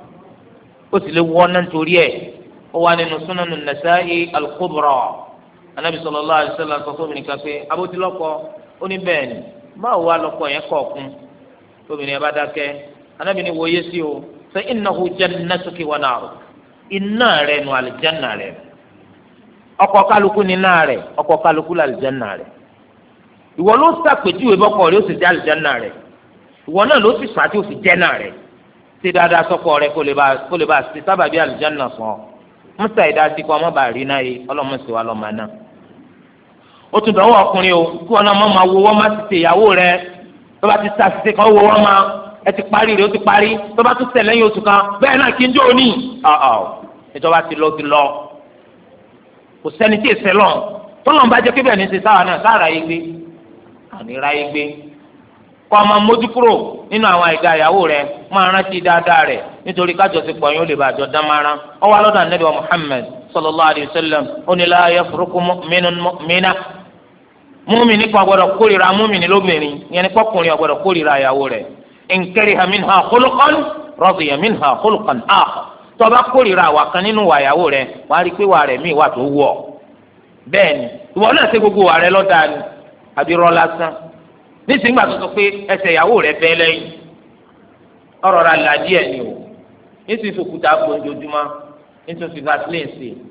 Speaker 1: ó sì lè wọ́ ná nítorí ẹ̀ ó wà nínú Sunanu Nasa'i al-Kubra Anabi sallallahu alaihi wasallam sọ fún mi nìkan pé abótilọ́kọ ó ní bẹ́ẹ̀ ni báwo wá lọ́kọ yẹn kọ̀ọ̀kún tóbi ní ẹ bá dákẹ́ Anabi ní wòye sí o fa innahu jannatuki wa naru iná rẹ̀ nù àlìjáná rẹ̀ ọkọ kálukú ní iná rẹ̀ ọkọ kálukú làlìjáná rẹ̀ ìwọ ló ṣàpèjúwe bọ́kọ rẹ̀ ó sì dé àlìjáná rẹ̀ ìwọ náà ló sì fàá tí ó fi jẹ́ náà rẹ̀ ṣe dáadáa sọ́kọ rẹ̀ kó lè bá ṣe sábàbí àlùjánnà fún ọ mọ́tà ìdásí kọ́ ọmọ bá rí náà yé ọlọ́mọ sì wá lọ́mọ náà. ó tún dọ̀wọ́ ọkùnrin o kí wọn náà máa wo wọ́n má ti ṣe ìyàwó rẹ̀ tó bá ti ṣàṣìṣe kan wo wọ́n máa ẹ ti parí rẹ̀ ó ti parí tó bá tún tẹ̀lé yín oṣù kan bẹ́ẹ̀ náà kí n jó o ní. ìjọba ti lọ kò sẹ́ni tí ì sẹ́lọ̀ tọ́lọ́n bá jẹ́ pé bẹ́ẹ̀ ní ti sáwà náà sáà ráyé gbé àní ráyé gbé kọ́ ọmọ mójú kúrò nínú àwọn àìga ìyàwó rẹ̀ máa rántí dáadáa rẹ̀ nítorí kájọsìpọ̀ yín ó lè bàjọ́ dánmárán ó wá lọ́dọ̀ Ànábì Muhammad sallallahu alayhi wa sallam ó ní la yafruqu mu'minun mu'mina múmìnì kan gbọ́dọ̀ kórìíra múmìnì lóbìnrin ìyẹn ní kọkùnrin ó gbọ́dọ̀ kórìíra ìyàwó rẹ̀ in kariha minha khuluqan radiya minha khuluqan akhar tó bá kórìíra wà kan nínú wà ìyàwó rẹ̀ wàá rí pé wà rẹ̀ míì wà tó wù ọ́ bẹ́ẹ̀ ni ìwọ náà ṣe gbogbo wà rẹ̀ lọ́dà ni àbí rọ́ lásán nísìnyí gbà tó sọ pé ẹsẹ̀ ìyàwó rẹ̀ bẹ́ lẹ́yìn ọ̀rọ̀ ra là díẹ̀ ni o nísìnyí sòkúta gbòǹdojúmọ́ nítorí vaseline sí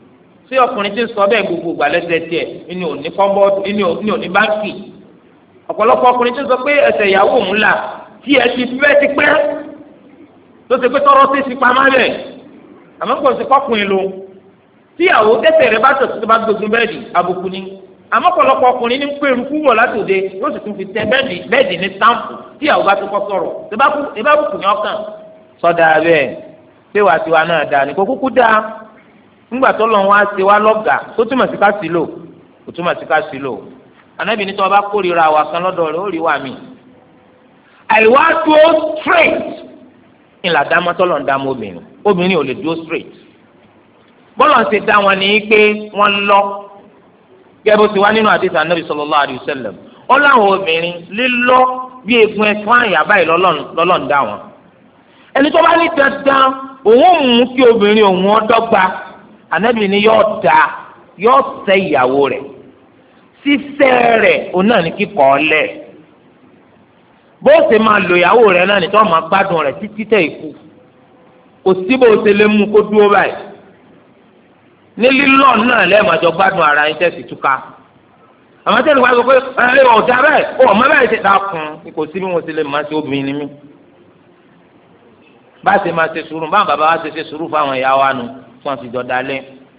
Speaker 1: sí ọkùnrin tí ń sọ bẹ́ẹ̀ gbogbo ìgbà lẹ́sẹ̀ tiẹ̀ ní òní kọ́ńbọ́ọ̀dù ní òní báńkì ọ̀pọ̀lọpọ̀ ọkùnrin tí ń sọ pé ẹsẹ̀ ìyàwó òun là tí ẹ ti fẹ́ ti pẹ́ tó ṣe pé tọrọ sí ti pamọ́ rẹ̀ àmọ́ kò sí kọ́kùnrin lo tíyàwó tẹ́tẹ̀ rẹ̀ bá tọ̀ tó bá gbógun bẹ́ẹ̀dì àbùkù ni àmọ́ ọ̀pọ̀lọpọ̀ ọkùnrin ní pé eruku wọ̀ látòde yóò sì tún fi tẹ bẹ́ẹ̀dì ní táǹpù tíyàwó bá tó kọ́ sọ̀rọ̀ ìbábùkù ní ọkàn sọ́dà bẹ́ẹ̀ pé wàá tiwa náà dáa ní kó kúkú dáa ńgbà tó lọ́n wá ṣe wá lọ́gàá tó túmọ̀ sí ká sí lò kò túmọ̀ sí ká sí lò Ànábì ní tí wọ́n bá kórìíra wa kan lọ́dọ̀ rẹ̀ ó rí wa mi àìwá tó straight ńlá dámọ́tọ́lọ́ ń dámọ́ obìnrin ò lè dúró straight bọ́lá ń ṣe dá wọn ní pé wọ́n lọ gẹ́gẹ́ bó ti wá nínú àdìsí Ànábì sallallahu alaihi wasallam ó láwọn obìnrin lílọ bí egun ẹ̀fọn àyà báyìí lọ́lọ́ ń dá wọn ẹni tó bá ní dandan òun ò mú kí obìnrin òun ọdọ́gba Ànábì ní yóò ṣẹ́ ìyàwó rẹ̀ sísẹ́ rẹ̀ òun náà ní kíkọ́ ọlẹ̀ bó ṣe máa lo ìyàwó rẹ̀ náà ní tó máa gbádùn rẹ̀ títí tẹ̀ ikú kò sí bó ṣe lè mú kó dúró báyìí ní lílọ náà lẹ́ẹ̀mọ́jọ gbádùn ara yín tẹ̀sí túká àmọ́ tẹ́lẹ̀ wá sọ pé ẹ ọ̀dà bẹ́ẹ̀ ọmọ bẹ́ẹ̀ ṣe dáa kun kò sí bí wọ́n ṣe lè máa ṣe obìnrin ni mí bá a ṣe máa ṣe sùúrù báwọn bàbá wa ṣe sùúrù fáwọn ìyá wa nu tí wọ́n ti jọ dalẹ̀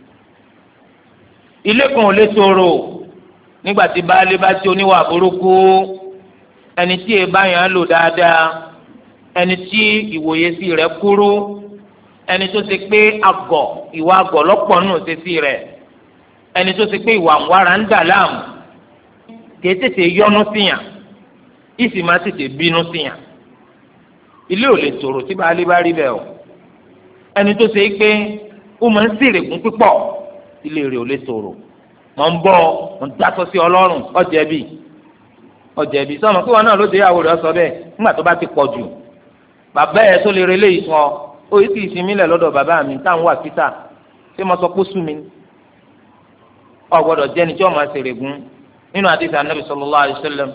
Speaker 1: ilé kan ò lè tòrò nígbà tí baálé bá ti oníwà burúkú ẹni tí èèbá yẹn á lò dáadáa ẹni tí ìwòye sí rẹ̀ kúrú ẹni tó ṣe pé ìwà àgọ̀ lọ́pọ̀ nù ṣe sí rẹ̀ ẹni tó ṣe pé ìwà ńwára ń dà láàmú kìí tètè yọnu síyàn ìsì máa tètè bínú síyàn ilé ò lè tòrò tí baálé bá rí bẹ́ẹ̀ o ẹni tó ṣe pé ó máa ń sèrègùn pípọ̀ ilé rẹ̀ ò lè tòrò mọ̀ ń bọ̀ mọ̀ ń dátọ́ sí ọlọ́run ọ̀jẹ̀bi sọ̀rọ̀ pé wọn náà ló dé ìyàwó rẹ̀ sọ bẹ́ẹ̀ nígbà tó bá ti pọ̀ jù bàbá ẹ̀ tó lè relé ìfún ọ ó yìí sì ìsinmi lẹ̀ lọ́dọ̀ bàbá mi táwọn wà kíta ṣé mo sọ pé sú mi ọ gbọ́dọ̀ jẹ́ni tí wọ́n máa ṣèrègùn nínú àdìsí Ànábì sallallahu alaihi wasallam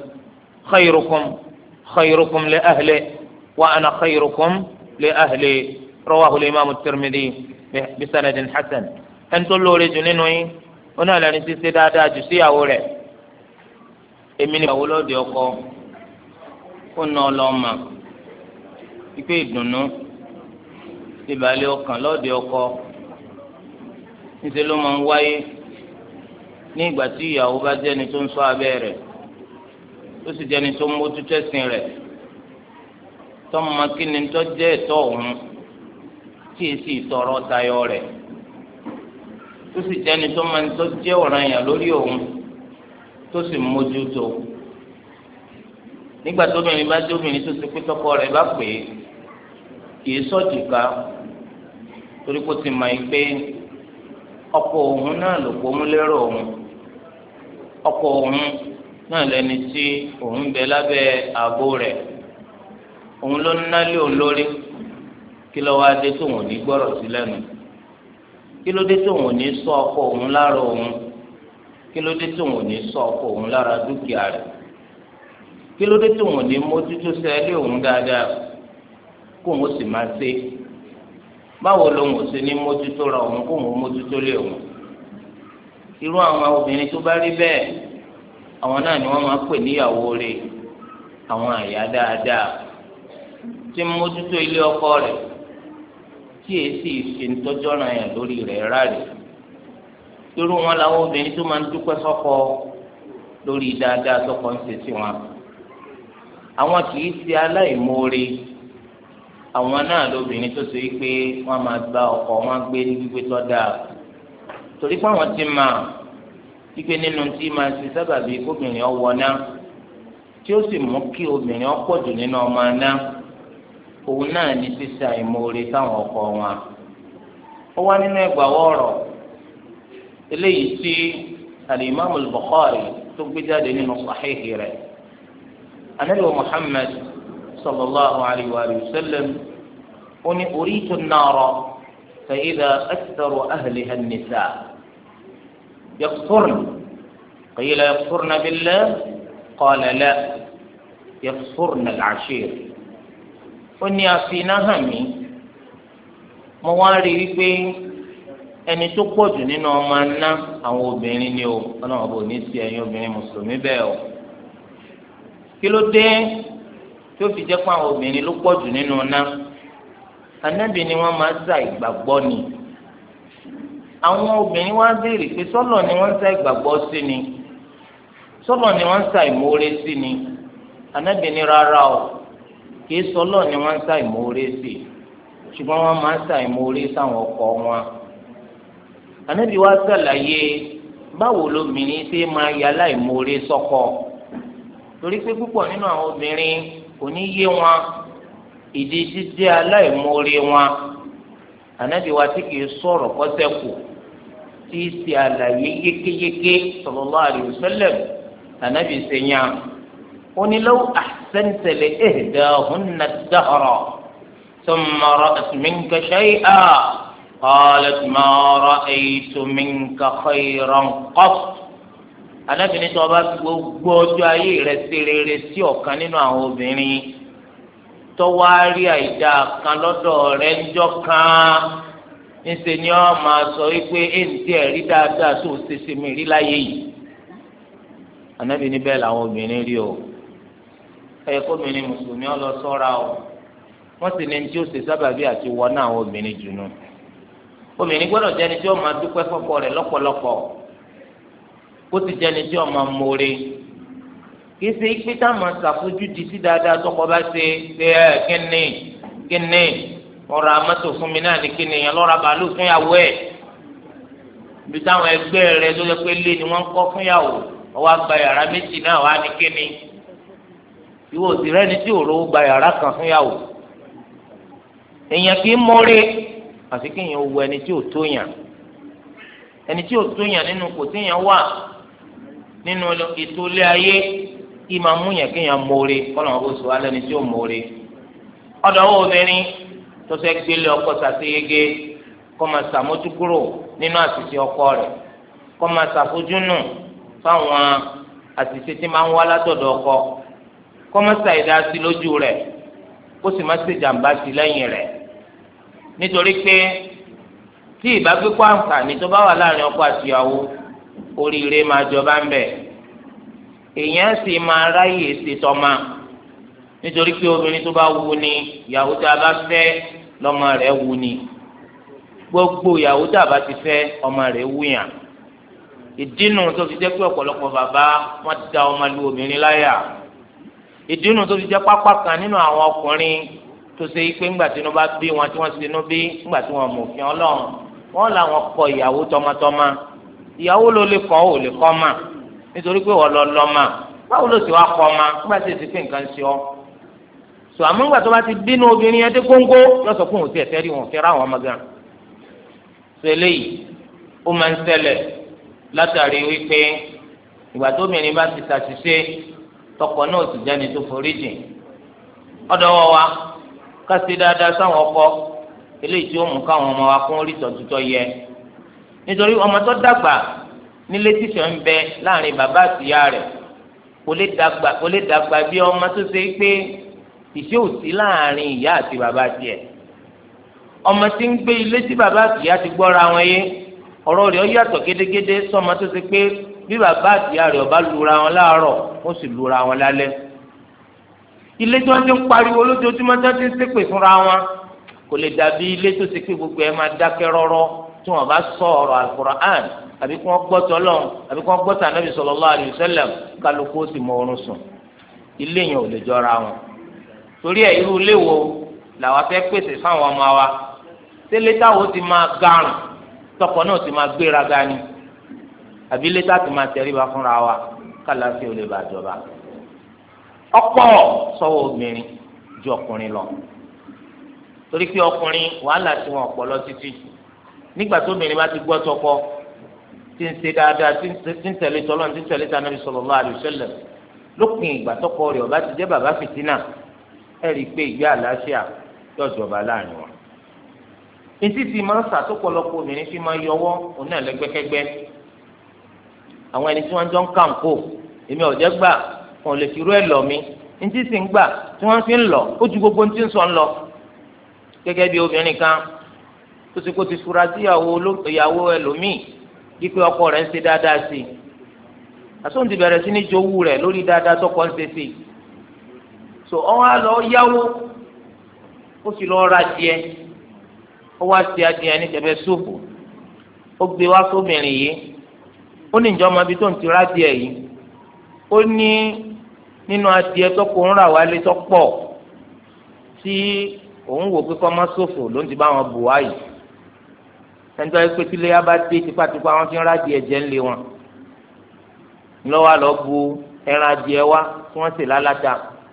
Speaker 1: khayrukum li ahli wa ana khayrukum li ahli rawahu al-imam at-Tirmidhi bi sanadin hasan ẹni tó lóore jù nínú yín ó náà lẹni tí ṣe dáadáa jù síyàwó rẹ̀ èmi ni ìyàwó lọ́dẹ ọkọ ó ná ọlọ́mà wípé ìdùnnú ìbàlẹ̀ ọkàn lọ́dẹ ọkọ níṣẹ́ ló máa ń wáyé ní ìgbà tí ìyàwó bá jẹ́ni tó ń ṣọ́ abẹ́ rẹ̀ tó sì jẹ́ni tó ń mójútó ẹ̀sìn rẹ̀ tọ́mọ kí ni tó jẹ́ ẹ̀tọ́ òun tí èsì ìtọ̀rọ̀ tayọ rẹ̀ tó sì jẹ́ni tó máa ń tó jẹ́ ọ̀ranyàn lórí òun tó sì mójútó nígbà tóbìnrin bá dé obìnrin tó ti pé tọkọ rẹ̀ bá pè é kì í sọ̀jìká torí kó ti mọ̀ ẹ́ pé ọkọ òun náà ló kó mú lérò òun ọkọ òun náà lẹni tí òun bẹ lábẹ́ ààbò rẹ̀ òun ló ń nálé òun lórí kí ló wá dé tóun ò ní gbọ́rọ̀ sí lẹ́nu kí ló dé tóun ò ní sọ ọkọ òun lára òun kí ló dé tóun ò ní sọ ọkọ òun lára dúkìá rẹ̀ kí ló dé tóun ò ní mójútó sẹ́lẹ̀ òun dáadáa kó òun sì máa ṣe báwo lòun ò ṣe ní mójútó ra òun kó òun mójútó lé òun irú àwọn obìnrin tó bá rí bẹ́ẹ̀ àwọn náà ni wọ́n máa pè níyàwó rẹ̀ àwọn àyà dáadáa tí mójútó ilé ọkọ rẹ̀ tí èsì ṣe ń tọ́jọ́ ra yàn lórí rẹ̀ ráre irú wọn làwọn obìnrin tó máa ń dúpẹ́ sọ́kọ lórí dáadáa tọkọ ń ṣe sí wọn àwọn kì í ṣe aláìmoore àwọn náà lóbìnrin tó ṣe pé wọ́n máa gba ọkọ wọn gbé ní gbígbé tó dáa torí pé àwọn ti máa kíkẹ́ nínú tí máa ṣe sábàbí kóbìnrin ọwọ́ náà tí ó sì mú kí obìnrin ọ̀pọ̀ jù nínú ọmọ náà òun náà ní ṣíṣe àìmoore táwọn ọkọ wọn ó wá nínú ẹgbàáwọ̀ ọ̀rọ̀ eléyìí tí al-Imam al-Bukhari tó gbé jáde nínú Sahihi rẹ̀ Ànábì Muhammad sallallahu alayhi wa sallam ó ní uritu an-nara fa idha aktharu ahliha an-nisa yakfurna qila yakfurna billah qala la yakfurna al-ashir ó ní àfihàn hàn mí mo wá rí i pé ẹni tó pọ̀jù nínú ọmọ aná àwọn obìnrin ni o ọlọ́run ọba ò ní sí ẹ̀yin obìnrin mùsùlùmí bẹ́ẹ̀ o kí ló dé tí ó fi jẹ́ pé àwọn obìnrin ló pọ̀jù nínú ọ̀nà anábì ni wọ́n máa ń sa ìgbàgbọ́ ni àwọn obìnrin wá béèrè pé sọ́lọ̀ ni wọ́n ń sa ìgbàgbọ́ sí ni sọ́lọ̀ ni wọ́n ń sa ìmoore sí ni anábì ni rárá o kì í sọ́lọ̀ ni wọ́n ń sa ìmoore sí ṣùgbọ́n wọ́n máa ń sa ìmoore sáwọn ọkọ wọn anábì wá ṣàlàyé báwo lobìnrin ṣe máa yà láìmoore sọ́kọ torí pé púpọ̀ nínú àwọn obìnrin kò ní yé wọn ìdí jíjẹ́ aláìmoore wọn anábì wa tí kìí sọ̀rọ̀ kọ́sẹ́kù tí í ṣe àlàyé yékéyéké sallallahu alaihi wasallam anábì sènyà ó ní law ahsanta li ihdahunna ad-dahra thumma ra'at minka shay'an qalat ma ra'aytu minka khayran qat anábì ní tí wọ́n bá fi gbogbo ọjọ́ ayé rẹ̀ ṣe rere sí ọ̀kan nínú àwọn obìnrin tọ́wárí àìdá kan lọ́dọ̀ rẹ̀ ńjọ́ kan níṣẹ́ ni wọ́n máa sọ wípé èntì ẹ̀rí dáadáa tó ṣeṣe mi rí láyé yìí anábì níbẹ̀ làwọn obìnrin rí o ẹ̀yẹ kóbìnrin mùsùlùmí ọ lọ sọ́ra o wọ́n sì ní ní tí ó ṣe sábàbí àti wọ́n náà àwọn obìnrin jùlọ obìnrin gbọ́dọ̀ jẹ́ni tí ó máa dúpẹ́ fọ́kọ rẹ̀ lọ́pọ̀lọpọ̀ kó ti jẹ́ni tí ó máa mọ̀ọ́rẹ́ kìí ṣe pé táwọn ṣàfojú di sí dáadáa tọkọ bá ṣe ṣe kíni ọ̀rọ̀ amọ́tò fún mi náà ní kíni yẹn lọ́ra bàálù fún yàwó ẹ̀ ibi táwọn ẹgbẹ́ rẹ tó yẹ pé lé ni wọ́n ń kọ́ fún yàwó ọwọ́ àgbà yàrá méjì náà wà ní kíni ìwọ òsì rẹ ni tí òróró gba yàrá kan fún yàwó èèyàn kì í mọ́rẹ́ àfi kéèyàn wo ẹni tí ò tó yàn ẹni tí ò tó yàn nínú kò téèyàn wà nínú ètò ilé ayé ìmọ̀ múyàn kéèyàn mọ́ọ́rẹ́ kọ́nà wọn bó sọ alẹ́ ni tí ó mọ́ọ́rẹ́ ọ̀dọ̀ owó obìnrin tó fẹ́ gbélé ọkọ sàṣeyege kó máa ṣàmójúkúrò nínú àṣìṣe ọkọ rẹ̀ kó máa ṣàfojúnù fáwọn àṣìṣe tí máa ń wá látọ̀dọ̀ ọkọ kó máa ṣàìdásí lójú rẹ̀ kó sì máa ṣèjàmbá sí lẹ́yìn rẹ̀ nítorí pé tí ìbágbépọ̀ àǹfààní tó bá wà láàrin ọkọ àti ìyàwó oríire máa jọba ń bẹ èèyàn sì máa ráyè ṣètọ́mà nítorí pé obìnrin tó bá wù ní ìyàwó tá a bá fẹ́ lọ́mọ rẹ̀ wù ní gbogbo ìyàwó tá a bá ti fẹ́ ọmọ rẹ̀ wù yàn ìdínú tó fi jẹ́ pé ọ̀pọ̀lọpọ̀ bàbá wọn da ọmọ lu obìnrin láyà ìdínú tó fi jẹ́ pápá kan nínú àwọn ọkùnrin tó ṣe pé ńgbà tí wọ́n bá bí wọn tí wọ́n ṣinú bí ńgbà tí wọ́n mọ̀ òfin Ọlọ́run wọ́n làwọn kọ ìyàwó tọmọtọmọ ìyàwó ló lè kọ́ ò lè kọ́ mà nítorí pé wọ́n lọ lọ́ mà báwo ló sì wá kọ́ mà nígbà tí èsì pé nǹkan ṣe ọ́ sọ àmọ́ nígbà tó bá ti bínú obìnrin yẹn dé góńgó yóò sọ fún òun tí ẹ̀fẹ́ rí wọn fẹ́ ra àwọn ọmọ gan sọ eléyìí ó máa ń ṣẹlẹ̀ látàrí wípé ìgbà tó obìnrin bá ti ṣàṣìṣe tọkọ náà sì jáde tó forí jìn ọ̀dọ̀ wa ká ṣe dáadáa sáwọn ọkọ eléyìí tí ó mú káwọn ọmọ wa kún orí ìtọ́jú tó yẹ nítorí ọmọ tó dàgbà nílé tíṣọ ń bẹ láàrin bàbá àti ìyá rẹ̀ kò lè dàgbà bí ọmọ tó ṣe pé ìṣe òsì láàrin ìyá àti bàbá tiẹ̀ ọmọ tí ń gbé ilé tí bàbá àti ìyá ti gbọ́ra wọn yé ọ̀rọ̀ rẹ̀ ó yàtọ̀ gédégédé sọmọ tó ṣe pé bí bàbá àti ìyá rẹ̀ ọba lura wọn láàárọ̀ ó sì lura wọn lálẹ́ ilé tí wọ́n ti ń pariwo lójoojúmọ́ tí wọ́n ti ń ṣépè fúnra wọn kò lè dàbí ilé tó ṣe pé gbogbo ẹ̀ máa dákẹ́ rọ́rọ́ tí wọ́n bá sọ ọ̀rọ̀ Al-Qur'an àbí kí wọ́n gbọ́ tọ́lọ́n àbí kí wọ́n gbọ́ tànàbí sallallahu alaihi wasallam kálukú ó sì mọ oorun sùn ilé yẹn ò lè jọra wọn torí ẹ̀ irú ilé wo làwọn fẹ́ pèsè fáwọn ọmọ wa tẹ́lẹ̀ táwọn ti máa garùn tọkọ náà ti máa gbéraga ni àbí ilé táwọn ti máa tẹríba fúnra wa kálàfíà ò lè bàjọba ọ̀pọ̀ sọ́wọ́ obìnrin ju ọkùnrin lọ torí pé ọkùnrin wàhálà tí wọn ọpọlọ títí nígbà tó obìnrin bá ti gbọ́ tọkọ tí ń ṣe dáadáa tí ń tẹ̀lé tọ́lọ́ tí ń tẹ̀lé tànàbí sallallahu alaihi wasallam lópin ìgbà tọkọ rẹ̀ ọba ti jẹ́ bàbá fìtínà ẹ̀ rí i pé ìgbé àlàáfíà yóò jọba láàrin wọn. etí ti máa ń sàtọ́pọ̀lọpọ̀ obìnrin fi máa yọwọ́ òun náà lẹ́gbẹ́kẹ́gbẹ́ àwọn ẹni tí wọ́n jọ ń kàǹkó èmi ọ̀jẹ́ gbà wọn ò lè fi rú ẹ̀ lọ mi ntí sì ń gbà tí wọ́n fi ń lọ ó ju gbogbo ntí ń sọ ń lọ gẹ́gẹ́ bí obìnrin kan tó ti kó ti fura sí ìyàwó ẹlòmíì dípẹ́ ọkọ rẹ̀ ń ṣe dáadáa sí i àsọ̀n ti bẹ̀rẹ̀ sí ní jowú rẹ̀ lórí dáadáa tọkọ ń ṣe sí i so ọwọ́ àlọ́ yáwó ó sì lọ́ọ́ ra díẹ̀ ó wá sí adìẹ ní tẹ̀fẹ́ sóòpù ó gbé wá sóbìnrin yìí ó ní ìjọ ọmọ ibi tó ń ti rá díẹ̀ yìí ó ní nínú adìẹ tọkọ ń rà wálé tọ́pọ̀ tí òun wò pé kọ́ mọ́ sófò ló ń ti bá wọn bù wáyìí ẹnjọ́ yìí pé tílé yá bá dé tipátipá wọn ti ń rá díẹ̀ jẹ́ ńlé wọn lọ́wọ́ àlọ́ bu ẹran adìẹ wá tí wọ́n sì lálátà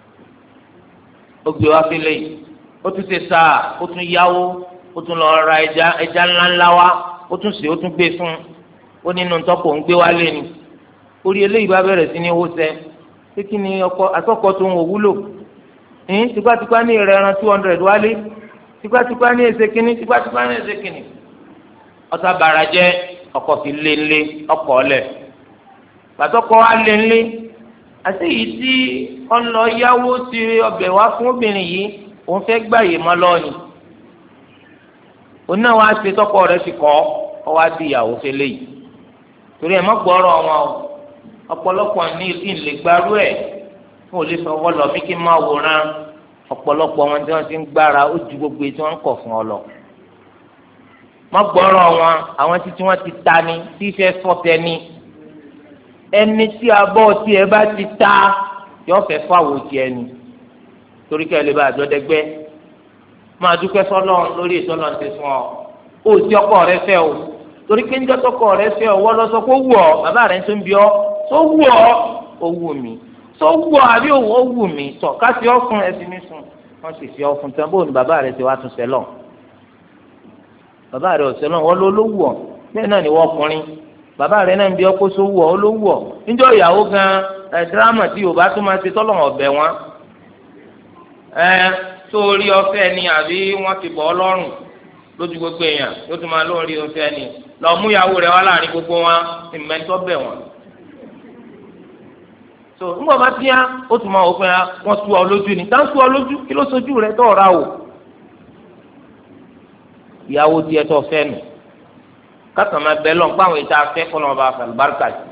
Speaker 1: ó gbé wá fílẹ̀ yìí ó tún ṣe sáà ó tún yáwó ó tún lọ ra ẹja ńláńlá wá ó tún sè ó tún gbé fún ó nínú tọ́pọ̀ ń gbé wálé ni orí eléyìí bá bẹ̀rẹ̀ sí ní hóṣẹ́ pé kí ni ọkọ àtọkọ tó ń wò wúlò tipátipá ní ìrẹ̀ràn 200 wálé tipátipá ní ẹsẹ̀ kínní tipátipá ní ẹsẹ̀ kínní ọ̀tá bàrà jẹ́ ọkọ fi lé ńlé ọkọ̀ ọ̀lẹ̀ pàtọ́kọ wa lé ńlé àti èyí tí ọ̀nà yáwó ti ọbẹ̀ wá fún obìnrin yìí òun fẹ́ gbàyè mọ́ lọ́ọ̀ni òun náà wá ṣe tọkọ rẹ̀ ti kọ́ ọ wá di ìyàwó fẹlẹ́ yìí torí ẹ̀ mọ́ gbọ́rọ̀ wọn o ọ̀pọ̀lọpọ̀ ní ìlè gbarú ẹ̀ fún òlé fọwọ́ lọ mí kí n máa wòran ọ̀pọ̀lọpọ̀ wọn tí wọ́n ti ń gbára ó ju gbogbo èyí tí wọ́n ń kọ̀ fún ọ lọ mọ́ gbọ́rọ̀ wọn àwọn títí wọ́n ti ta ni tí ìfẹ́ fọ́tẹ́ ni ẹni tí abọ́ tiẹ̀ bá ti ta yọ fẹ́ fáwọ́ tiẹ̀ ni torí kẹ́ ẹ lè bá àjọ dẹgbẹ́ máa dúpẹ́ sọ́lọ́ lórí ìtọ́nà ti fún ọ ó ti ọkọ rẹ fẹ́ o torí pé níjọ́ tọkọ rẹ fẹ́ ọ wọ́n lọ sọ pé ó wù ọ bàbá rẹ tó ń bí ọ tó wù ọ ó wù mí tó wù ọ àbí ó wù mí tọ ká fi ọ fún ẹsìn mi sùn wọ́n sì fi ọ fún tán bóun ni bàbá rẹ ti wá tún sẹ́lọ̀ bàbá rẹ ò sẹ́lọ̀ wọ́n ló wù ọ bẹ́ẹ̀ náà ni wọ́n ọkùnrin bàbá rẹ náà ń bí ọ kó sówù ọ ló wù ọ níjọ́ ìyàwó gan dírámà tí Yorùbá tó máa ṣe tọ́lọ̀ ọ̀bẹ wọn sórí ọ̀fẹ́ ni àbí wọ́n ti bọ̀ ọ́ lọ́rùn lójú gbogbo èèyàn yóò tún máa lórí ọ̀fẹ́ ni lọ mú ìyàwó rẹ̀ wá láàrin gbogbo wọn ìmẹ̀ntọ́ bẹ̀ wọ́n. so ńgbà bá tíya ó tún máa wò pé wọ́n tú ọ lójú ni tá ń tú ọ lójú kí ló sojú rẹ̀ tó ọ̀rá o. ìyàwó tiẹ̀ tó fẹ́ nù kákan máa bẹ lọ́n páwọn ìta afẹ́ kọ́ lọ́n bá fàlùbáríkà sí.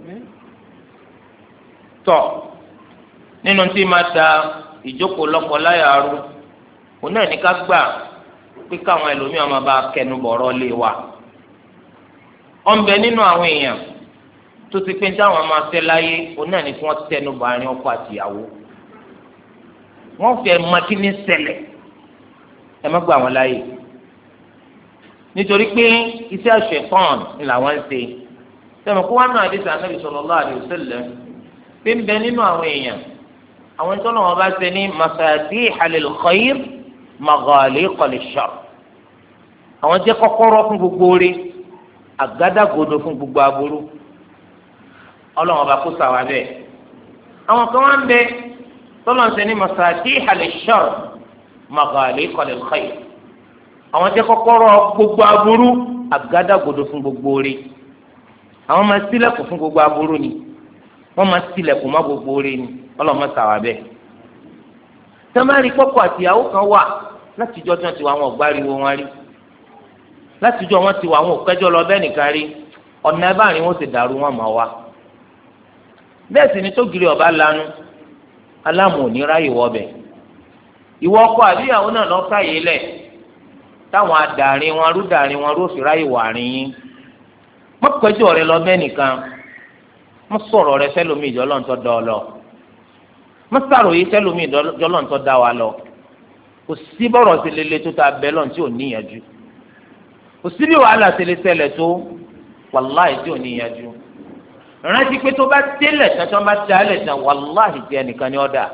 Speaker 1: tọ́ nínú tí máa ta ìjókòó lọ́kọ láyà rú òun náà ní ká gbà pé káwọn ẹlòmíràn máa bá kẹnu bọ̀rọ̀ lé wa ọ̀nbẹ nínú àwọn èèyàn tó ti pé táwọn máa fẹ́ láyé òun náà ní kí wọ́n tẹnu bọ̀ àárín ọkọ àtìyàwó wọ́n fẹ́ makíní ṣẹlẹ̀ ẹ má gbà wọ́n láyé nítorí pé iṣẹ́ àṣepọ́n ni làwọn ń ṣe sẹ́mi kó wá náà àdìsí Ànábì sallallahu alaihi wasallam pé ń bẹ nínú àwọn èèyàn àwọn tó lọ́wọ́ bá ṣe ní mafatiha lil khair maghaliqa lish-sharr àwọn jẹ́ kọ́kọ́rọ́ fún gbogbo oore àgádágodo fún gbogbo aburú ọlọ́wọ́ bá kó sàwá bẹ́ẹ̀ àwọn kan wá ń bẹ tó lọ́wọ́ ṣe ní mafatiha lish-sharr maghaliqa lil khair àwọn jẹ́ kọ́kọ́rọ́ gbogbo aburú àgádágodo fún gbogbo oore àwọn máa ṣílẹ̀kùn fún gbogbo aburú ni wọ́n máa ṣílẹ̀kùn má gbogbo oore ni ọlọ́mọ sàwà bẹ́ẹ̀ tẹ́mẹ́rì kọ́kọ́ àtìyàwó kan wà látijọ́ tí wọ́n ti wà wọn ọ̀gbáriwo wọn rí látijọ́ wọn ti wà wọn òkẹ́jọ́ lọ bẹ́ẹ̀ nìkan rí ọ̀nà ẹ̀báàrin wọn sì dàrú wọn mọ̀ wá bẹ́ẹ̀ sì ni tó giri ọba lanu aláàmù ò ní ráyè wọbẹ̀ ìwọ ọkọ àbíyàwó náà lọ káyé lẹ̀ táwọn adàrin wọn rúdàrin wọn ró sì ráyè wà rìn yín mọ́kẹ́jọ́ rẹ lọ bẹ́ẹ̀ nìkan mọ́ sọ̀rọ̀ rẹ sẹ́lómi ìjọ́lọ́ntọ́ dọ́ ọ lọ mọ́sàrò yìí sẹ́lómi ìjọ́lọ́ntọ́ dá wa lọ kò sí bọ́rọ̀ sí lele tó ta bẹ́ẹ̀ lọ́n tí ò níyànjú kò sí bí wàhálà sí lè ṣẹlẹ̀ tó wàláhì tí ò níyànjú rántí pé tó bá délẹ̀ tán tó bá dálẹ̀ tán wàláhì tí ẹnìkan ní ọ̀dà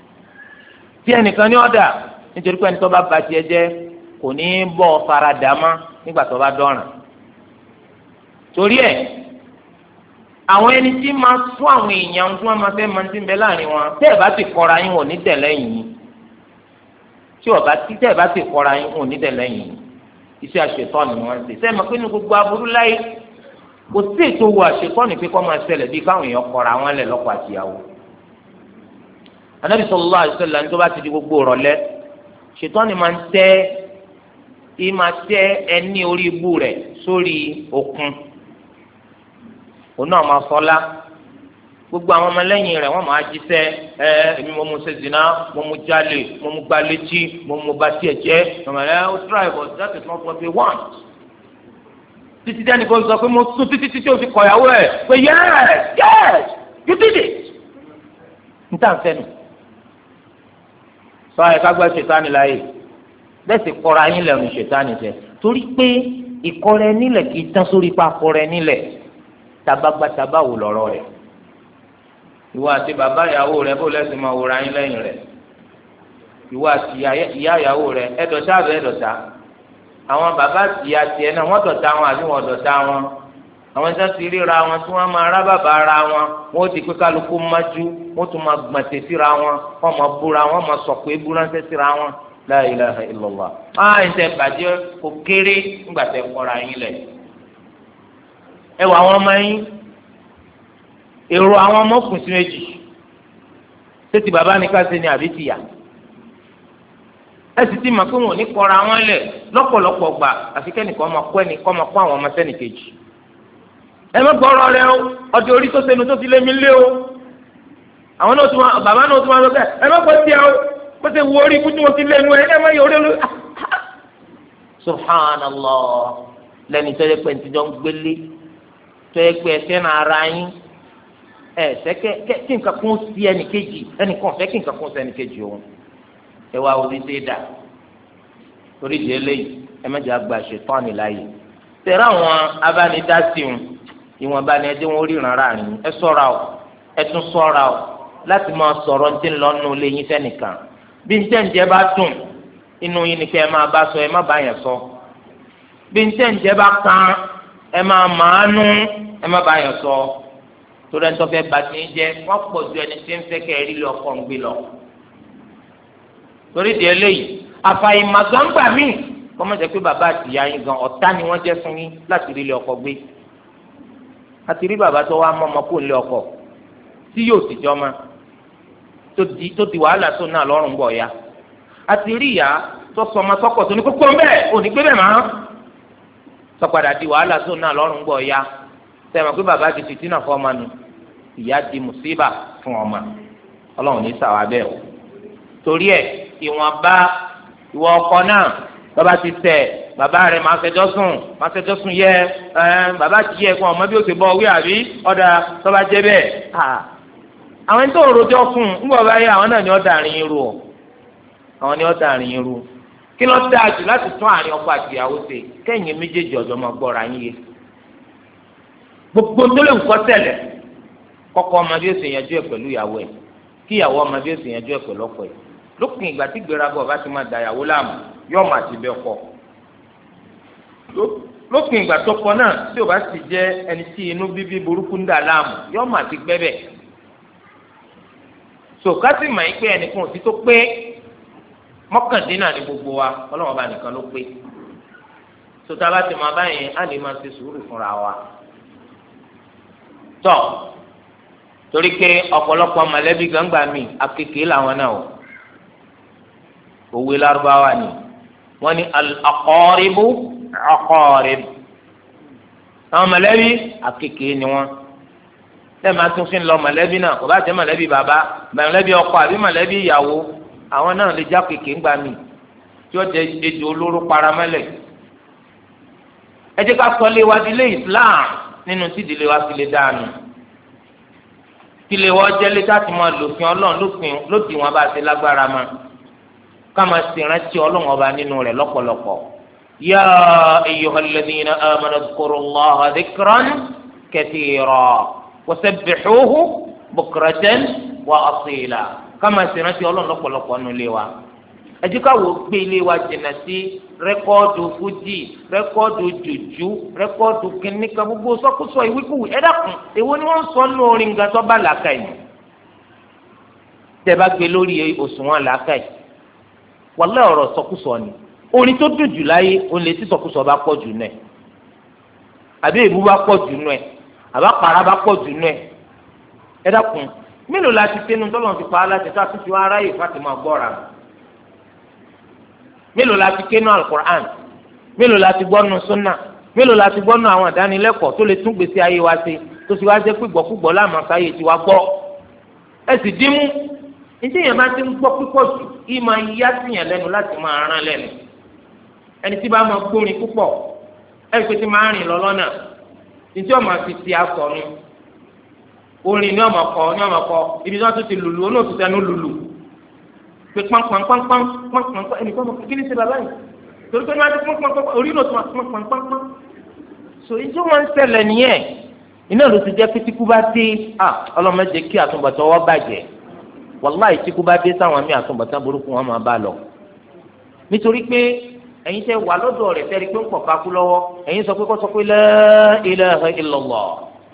Speaker 1: nítorí pé ẹni tó bá ba tiẹ̀ jẹ́ kò ní bọ́ faradàmá nígbà tó bá dọ̀ràn torí ẹ̀ àwọn ẹni tí máa sún àwọn èèyàn tí wọ́n máa fẹ́ máa ti ń bẹ láàrin wọn tẹ́ ẹ̀ bá ti kọ́ra yín wọ́n ní tẹ̀lẹ́yìn yín tẹ́ ẹ̀ bá ti kọ́ra yín wọ́n ní tẹ̀lẹ́yìn yín iṣẹ́ àṣetọ́ ni wọ́n ń ṣe sẹ́ẹ̀ mọ̀ pé ní gbogbo aburú láyé kò sí ètò wo àṣetọ́ ni pé kọ́ máa ṣẹlẹ̀ bí káwọn èèyàn kọ́ra wọn lẹ̀ lọ́kọ àtìyàwó. Ànábì sallallahu alaihi wasallam tó bá ti di gbogbo rọ̀lẹ́ ṣetọ́ ni máa ń tẹ́ ìmà tẹ ẹni orí ibú rẹ̀ sórí òkun òun náà máa fọlá gbogbo àwọn ọmọlẹ́yìn rẹ̀ wọ́n máa jíṣẹ́ èmi mo mú ṣe zina mo mú jalè mo mú gba létí mo mú ba tiẹ̀ jẹ́ ọmọlẹ́ ó try but that is not what we want. títí dẹ́ni kò sọ pé mo sún títí o fi kọ̀yàwó ẹ̀ pé yes you did it. n tà ń fẹ́nu sọ ẹ̀ ká gbọ́ ṣètánì láàyè bẹ́ẹ̀ sì kọ́ra yín lẹ́nu ṣètánì jẹ torí pé ìkọrẹ nílẹ̀ kì í tán sórí pa kọrẹ nílẹ̀ tabagbátaba wò lọ́rọ̀ rẹ̀ ìwọ àti bàbá ìyàwó rẹ̀ bó lẹ́sìn máa wòra yín lẹ́yìn rẹ̀ ìwọ àti ìyá ìyàwó rẹ̀ ẹ̀dọ̀tà àbẹ̀ ẹ̀dọ̀tà àwọn bàbá àti ìyá tiẹ̀ náà wọ́n dọ̀tà wọn àbí wọ́n dọ̀tà wọn àwọn ẹ̀sán ti ríra wọn tí wọ́n máa rá bàbá ara wọn wọ́n ti pé kálukú májú wọ́n tún máa gbọ̀ntẹ̀ síra wọn wọ́n máa búra wọ́n máa sọ̀kò ébúránṣẹ́ síra wọn la ilaha illallah ẹ̀ǹtẹ̀ bàjẹ́ kò kéré ńgbà tẹ̀ kọ́ra yín lẹ̀ ẹ wọ àwọn ọmọ yín èrò àwọn ọmọ kùn sí méjì ṣé ti bàbá ní ká ṣe ni àbí ti yà ẹ sì ti mọ̀ pé wọn ò ní kọ́ra wọn lẹ̀ lọ́pọ̀lọpọ̀ gbà àfi kẹ́nìkan máa kọ́ àwọn ọmọ sẹ́nìkejì ẹ má gbọ́rọ̀ rẹ o ọjọ́ orí tó sẹnu tó ti lé mi lé o àwọn náà tún bàbá náà tún wá lọ bẹ́ẹ̀ ẹ má gbọ́ tiẹ̀ o bó ṣe wo orí ikú tí wọ́n ti lé nu ẹ má yọ orí olú. subhanallah lẹ́ni tó yẹ pé ntí jọ ń gbélé tó yẹ pé ẹsẹ̀ náà ara yín ẹsẹ̀ kí nǹkan kún sí ẹnìkejì ẹnìkan fẹ́ kí nǹkan kún sí ẹnìkejì òun ẹ wá orí ṣe dà torí ìdí eléyìí ẹ má jẹ́ àgbà ṣètọ́ni láàyè tẹ̀rẹ́ àwọn abánidásíun ìwọ̀nba ni ẹdín wọn ríran ráàrin ẹ ṣọ́ra o ẹ tún ṣọ́ra o láti máa sọ̀rọ̀ ní ti ń lọ nínú ilé yín sẹ́nìkan bí ń tẹ̀ǹjẹ́ bá dùn inú yín ni kẹ́ ẹ máa bá sọ ẹ má bá yẹn sọ bí ń tẹ̀ǹjẹ́ bá kàn ẹ máa màánú ẹ má bá yẹn sọ torí ẹni tó fẹ́ bá ti ń jẹ wọ́n pọ̀ ju ẹni tí ń fẹ́ kẹ́ ẹ rí lọ kọ́ ń gbé lọ torí di eléyìí àfàìmàgbọ́ngbà míì kọ́mọ̀jẹ́ pé bàbá àti ìyá yín gan ọ̀tá ni wọ́n jẹ́ fún yín láti rí ilé ọkọ gbé àti rí bàbá tó wá mọ́ ọmọ kó lé ọkọ tí yóò sì jọ ma tó di wàhálà tó náà lọ́rùn bọ̀ ya àti rí ìyá tó sọ ọmọ sọ́kọ̀ tó ní kókó ń bẹ́ẹ̀ ò ní gbé bẹ́ẹ̀ máa sọ́padà di wàhálà tó náà lọ́rùn bọ̀ ya sẹ́wọ̀n pé bàbá ti fìtínà fún ọmọ nu ìyá di mùsíbà fún ọmọ ọlọ́run ní sàwá bẹ́ẹ̀ o torí ẹ̀ ìwọ̀nba ìwọ ọkọ náà bàbá ti tẹ̀ bàbá rẹ̀ máa fẹjọ́ sùn yẹ bàbá ti yẹ kó ọmọ bí ó ti bọ̀ wí àbí ọ̀dà tọ́ba jẹ́ bẹ́ẹ̀ àwọn ẹni tó ń rojọ́ fún un ńgbọ̀ báyìí àwọn náà ni ó dàrin irú o àwọn ni ó dàrin irú kí ló dáa jù láti tún àárín ọkọ àti ìyàwó ṣe kẹ́yìn méjèèjì ọ̀dọ́ máa gbọ́ra yín yé gbogbo tó lè kọ́ tẹ̀lẹ̀ kọ́kọ́ ọmọ bí ó sì yanjú ẹ̀ pẹ̀lú ìyàwó ẹ̀ kí ìyàwó ọmọ bí ó sì yanjú ẹ̀ pẹ̀lú ọkọ ẹ̀ lópin ìgbà tí gbéraga ọba ti máa da ìyàwó láàmú yóò máa ti bẹ ọkọ lópin ìgbà tó kọ náà tí o bá sì jẹ ẹni tí inú bíbí burúkú ń dà láàmú yóò máa ti gbẹ́bẹ̀ sòkásì mà ń pé ẹnìkan òsì tó pé mọ́kàndínlá ní gbogbo wa ọlọ́wọ́n bá nìkan ló pé sọta bá ti máa báyìí á lè máa ṣe sùúrù fúnra wa tọ́ torí pé ọ̀pọ̀lọpọ̀ mọ̀lẹ́bí gbangba mi akéèké làwọn náà o òwe lárúbáwá ni wọ́n ní al-aqaribu aqarib àwọn mọ̀lẹ́bí akéèké ni wọ́n lẹ́ẹ̀ máa tún fi ń lọ mọ̀lẹ́bí náà kò bá jẹ́ mọ̀lẹ́bí bàbá mọ̀lẹ́bí ọkọ àbí mọ̀lẹ́bí ìyàwó àwọn náà lè já kéèké ńgbà mí tí ó jẹ ejò olóró paramẹ́lẹ̀ ẹ jẹ́ ká sọ lé wa di lé Islam nínú tí ìdílé wa fi lè dáanu kí lè wọ́n jẹ́ lé láti máa lòfin Ọlọ́run lódì wọn bá ti lágbára ma ká máa sì rántí Ọlọ́run ọba nínú rẹ̀ lọ́pọ̀lọpọ̀ yá ayyuhal ladhina amanu dhkurullaha dhikran kathira wasabbihuhu bukratan wa asila ká máa sì rántí Ọlọ́run lọ́pọ̀lọpọ̀ nínú ilé wa ẹ jẹ́ ká wò gbé ilé wa jìnnà sí rẹ́kọ́ọ̀dù fújì rẹ́kọ́ọ̀dù jùjú rẹ́kọ́ọ̀dù kìnnìkan gbogbo sọ́kúsọ ìwíkúwì ẹ dákun èwo ni wọ́n ń sọ nínú orin nǹkan tó bá làákà yìí tẹ́ bá gbé lórí òṣùwọ̀n làákà yìí wàlẹ́ ọ̀rọ̀ sọ́kúsọ ni orin tó dùn jù láyé òun lè tí sọ́kúsọ bá pọ̀ jù nù ẹ̀ àbí èbú bá pọ̀ jù nù ẹ̀ àbá para bá pọ̀ jù nù ẹ̀ ẹ dákun mélòó la ti tẹnu tọ́lọ́ ti pa á láti ká fífi wá aráyè Fatima gbọ́ra mélòó la ti ké náà alukur'an mélòó la ti gbọ́ nù súnà mélòó la ti gbọ́ nù àwọn àdánilẹ́kọ̀ọ́ tó lè tún gbèsè ayé wa ṣe tó ti wá jẹ́ pé gbọ́kúgbọ́ láàmúkáyé ti wá gbọ́ ẹ sì dín mú ní yẹn bá ti ń gbọ́ púpọ̀ jù kí máa yá síyàn lẹ́nu láti máa rán lẹ́nu ẹni tí bá máa gbórin púpọ̀ ẹni pé tí máa rìn lọ lọ́nà ní tí ọmọ fi ti aṣọ nu orin ní ọmọ kọ ibi tí wọ́n tún ti lùlù olóòtú tẹnu lùlù pé pánpánpánpánpánpán ẹnì kan mọ̀ kí ni ṣe bàbá yìí torí pé ní wọ́n ti pánpánpánpán orí náà tún wà pánpánpánpán so ìjọ wọn ń ṣẹlẹ̀ nìyẹn iná ló ti jẹ́ pé tíkú bá dé ọlọ́mọdé kí àtúbọ̀tán wọ́n bàjẹ́ wàláì tíkú bá dé sáwọn mí àtúbọ̀tán burúkú wọn máa bá lọ nítorí pé ẹ̀yin tẹ́ wà lọ́dọ̀ rẹ̀ tẹ́rí pé ń pọ̀ kákú lọ́wọ́ ẹ̀yin sọ pé kó sọ pé la ilaha illallah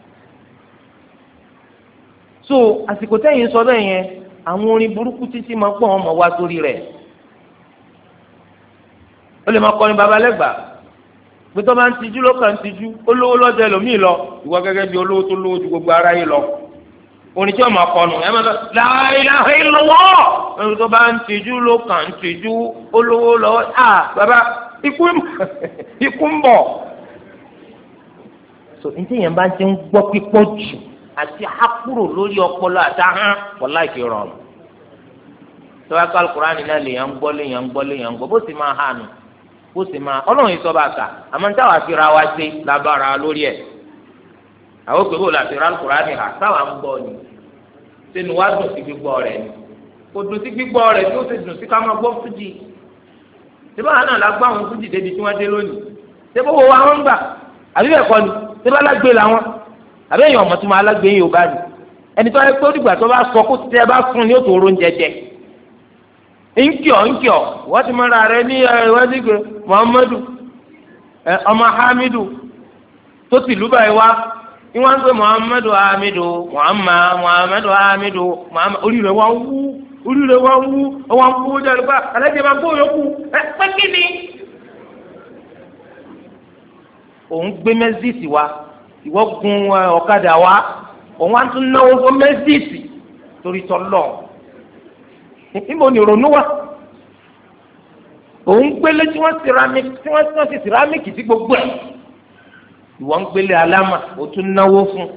Speaker 1: so àsìkò tẹ́yin sọ bẹ́ẹ̀ yẹn àwọn orin burúkú títí máa pọ̀ wọn mọ̀ wá sórí rẹ̀ ó lè máa kọrin babalẹ́gbà pé tó máa ń tijú ló kàn ń tijú olówó lọ́jọ́ ẹlòmíì lọ ìwọ gẹ́gẹ́ bí olówó tó lówó ju gbogbo aráyé lọ orin tí wọn máa kọnu ẹ máa sọ la ilaha illallah ẹni tó bá ń tijú ló kàn ń tijú olówó lọ́wọ́ bàbá ikú ń bọ̀ so ní tíyẹn bá ti ń gbọ́ pípọ̀ jù àti hákúrò lórí ọpọlọ àtàhán wọlá ìkè rọrùn tó bá kọ́ Al-Kùránì náà lèèyàn ń gbọ́ bó sì máa hànú bó sì máa ọlọ́run yìí sọ bá kà àmọ́ táwa fi ra wa sí lábára lórí ẹ̀ àwọn òkè bò láti ra Al-Kùránì hà táwa ń gbọ́ ni sínú wa dùn sí gbígbọ́ rẹ̀ ni kò dùn sí gbígbọ́ rẹ̀ tí ó sì dùn sí ká máa gbọ́ fújì síbá hàn náà la gbọ́ àwọn fújì débi tí wọ́n dé lónìí síbá wo wa wọ́n ń gbà àbí bẹ́ẹ̀ kọ́ ni síbá alágbé làwọn àbí èèyàn ọmọ tó máa alágbé yìí ò bá ní ẹni tó yẹ pé ó dìgbà tó bá sọ kó tẹ bá fún ni ó tó oró ń jẹjẹ nkíọ̀ wọ́n ti mọ́ra rẹ ní ìwádìí Muhammadu ọmọ Hamidu tó ti lù báyìí wá ní wọ́n ń pè Muhammadu Hamidu Muhammadu Hamidu orí rẹ̀ wọ́n wú wọ́n kú jáde pa alájẹ máa gbó yòókù pé kí ni. òun gbé mẹ́sìsì wa ìwọ́ gun ọ̀kadà wa òun wá tún náwó fún mẹ́sìsì torí tọ́lọ̀ níbo ni ìrònú wa òun gbélé tí wọ́n ti siramiki sí gbogbo ẹ̀ ìwọ ń gbélé aláma ó tún náwó fún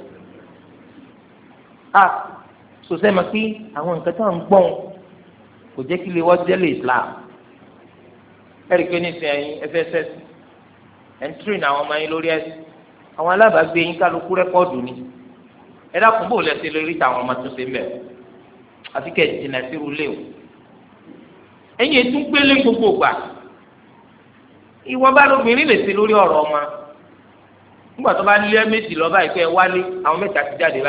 Speaker 1: sọsẹ́ ma pé àwọn nǹkan tó ń gbọ́n kò jẹ́ kí lè wọ́n jẹ́ lè Islam ẹ̀rí pé ní sẹ́yìn FSS ẹ̀ńtírìn àwọn ọmọ yín lórí ẹ̀sìn àwọn alábàágbé yín kálukú rẹ́kọ́ọ̀dù ni ẹ dákun bò lẹ́sẹ̀ lórí táwọn ọmọ tó ṣe ń bẹ̀ àti kẹ́ ẹ̀ jìnnà sí irú o ẹ̀yin ètò gbélé gbogbo gbà ìwọ bá lóbìnrin lè ṣe lórí ọ̀rọ̀ ọmọ nígbà tó bá lé méjì lọ báyìí kẹ́ ẹ wálé àwọn mẹ́ta ti jáde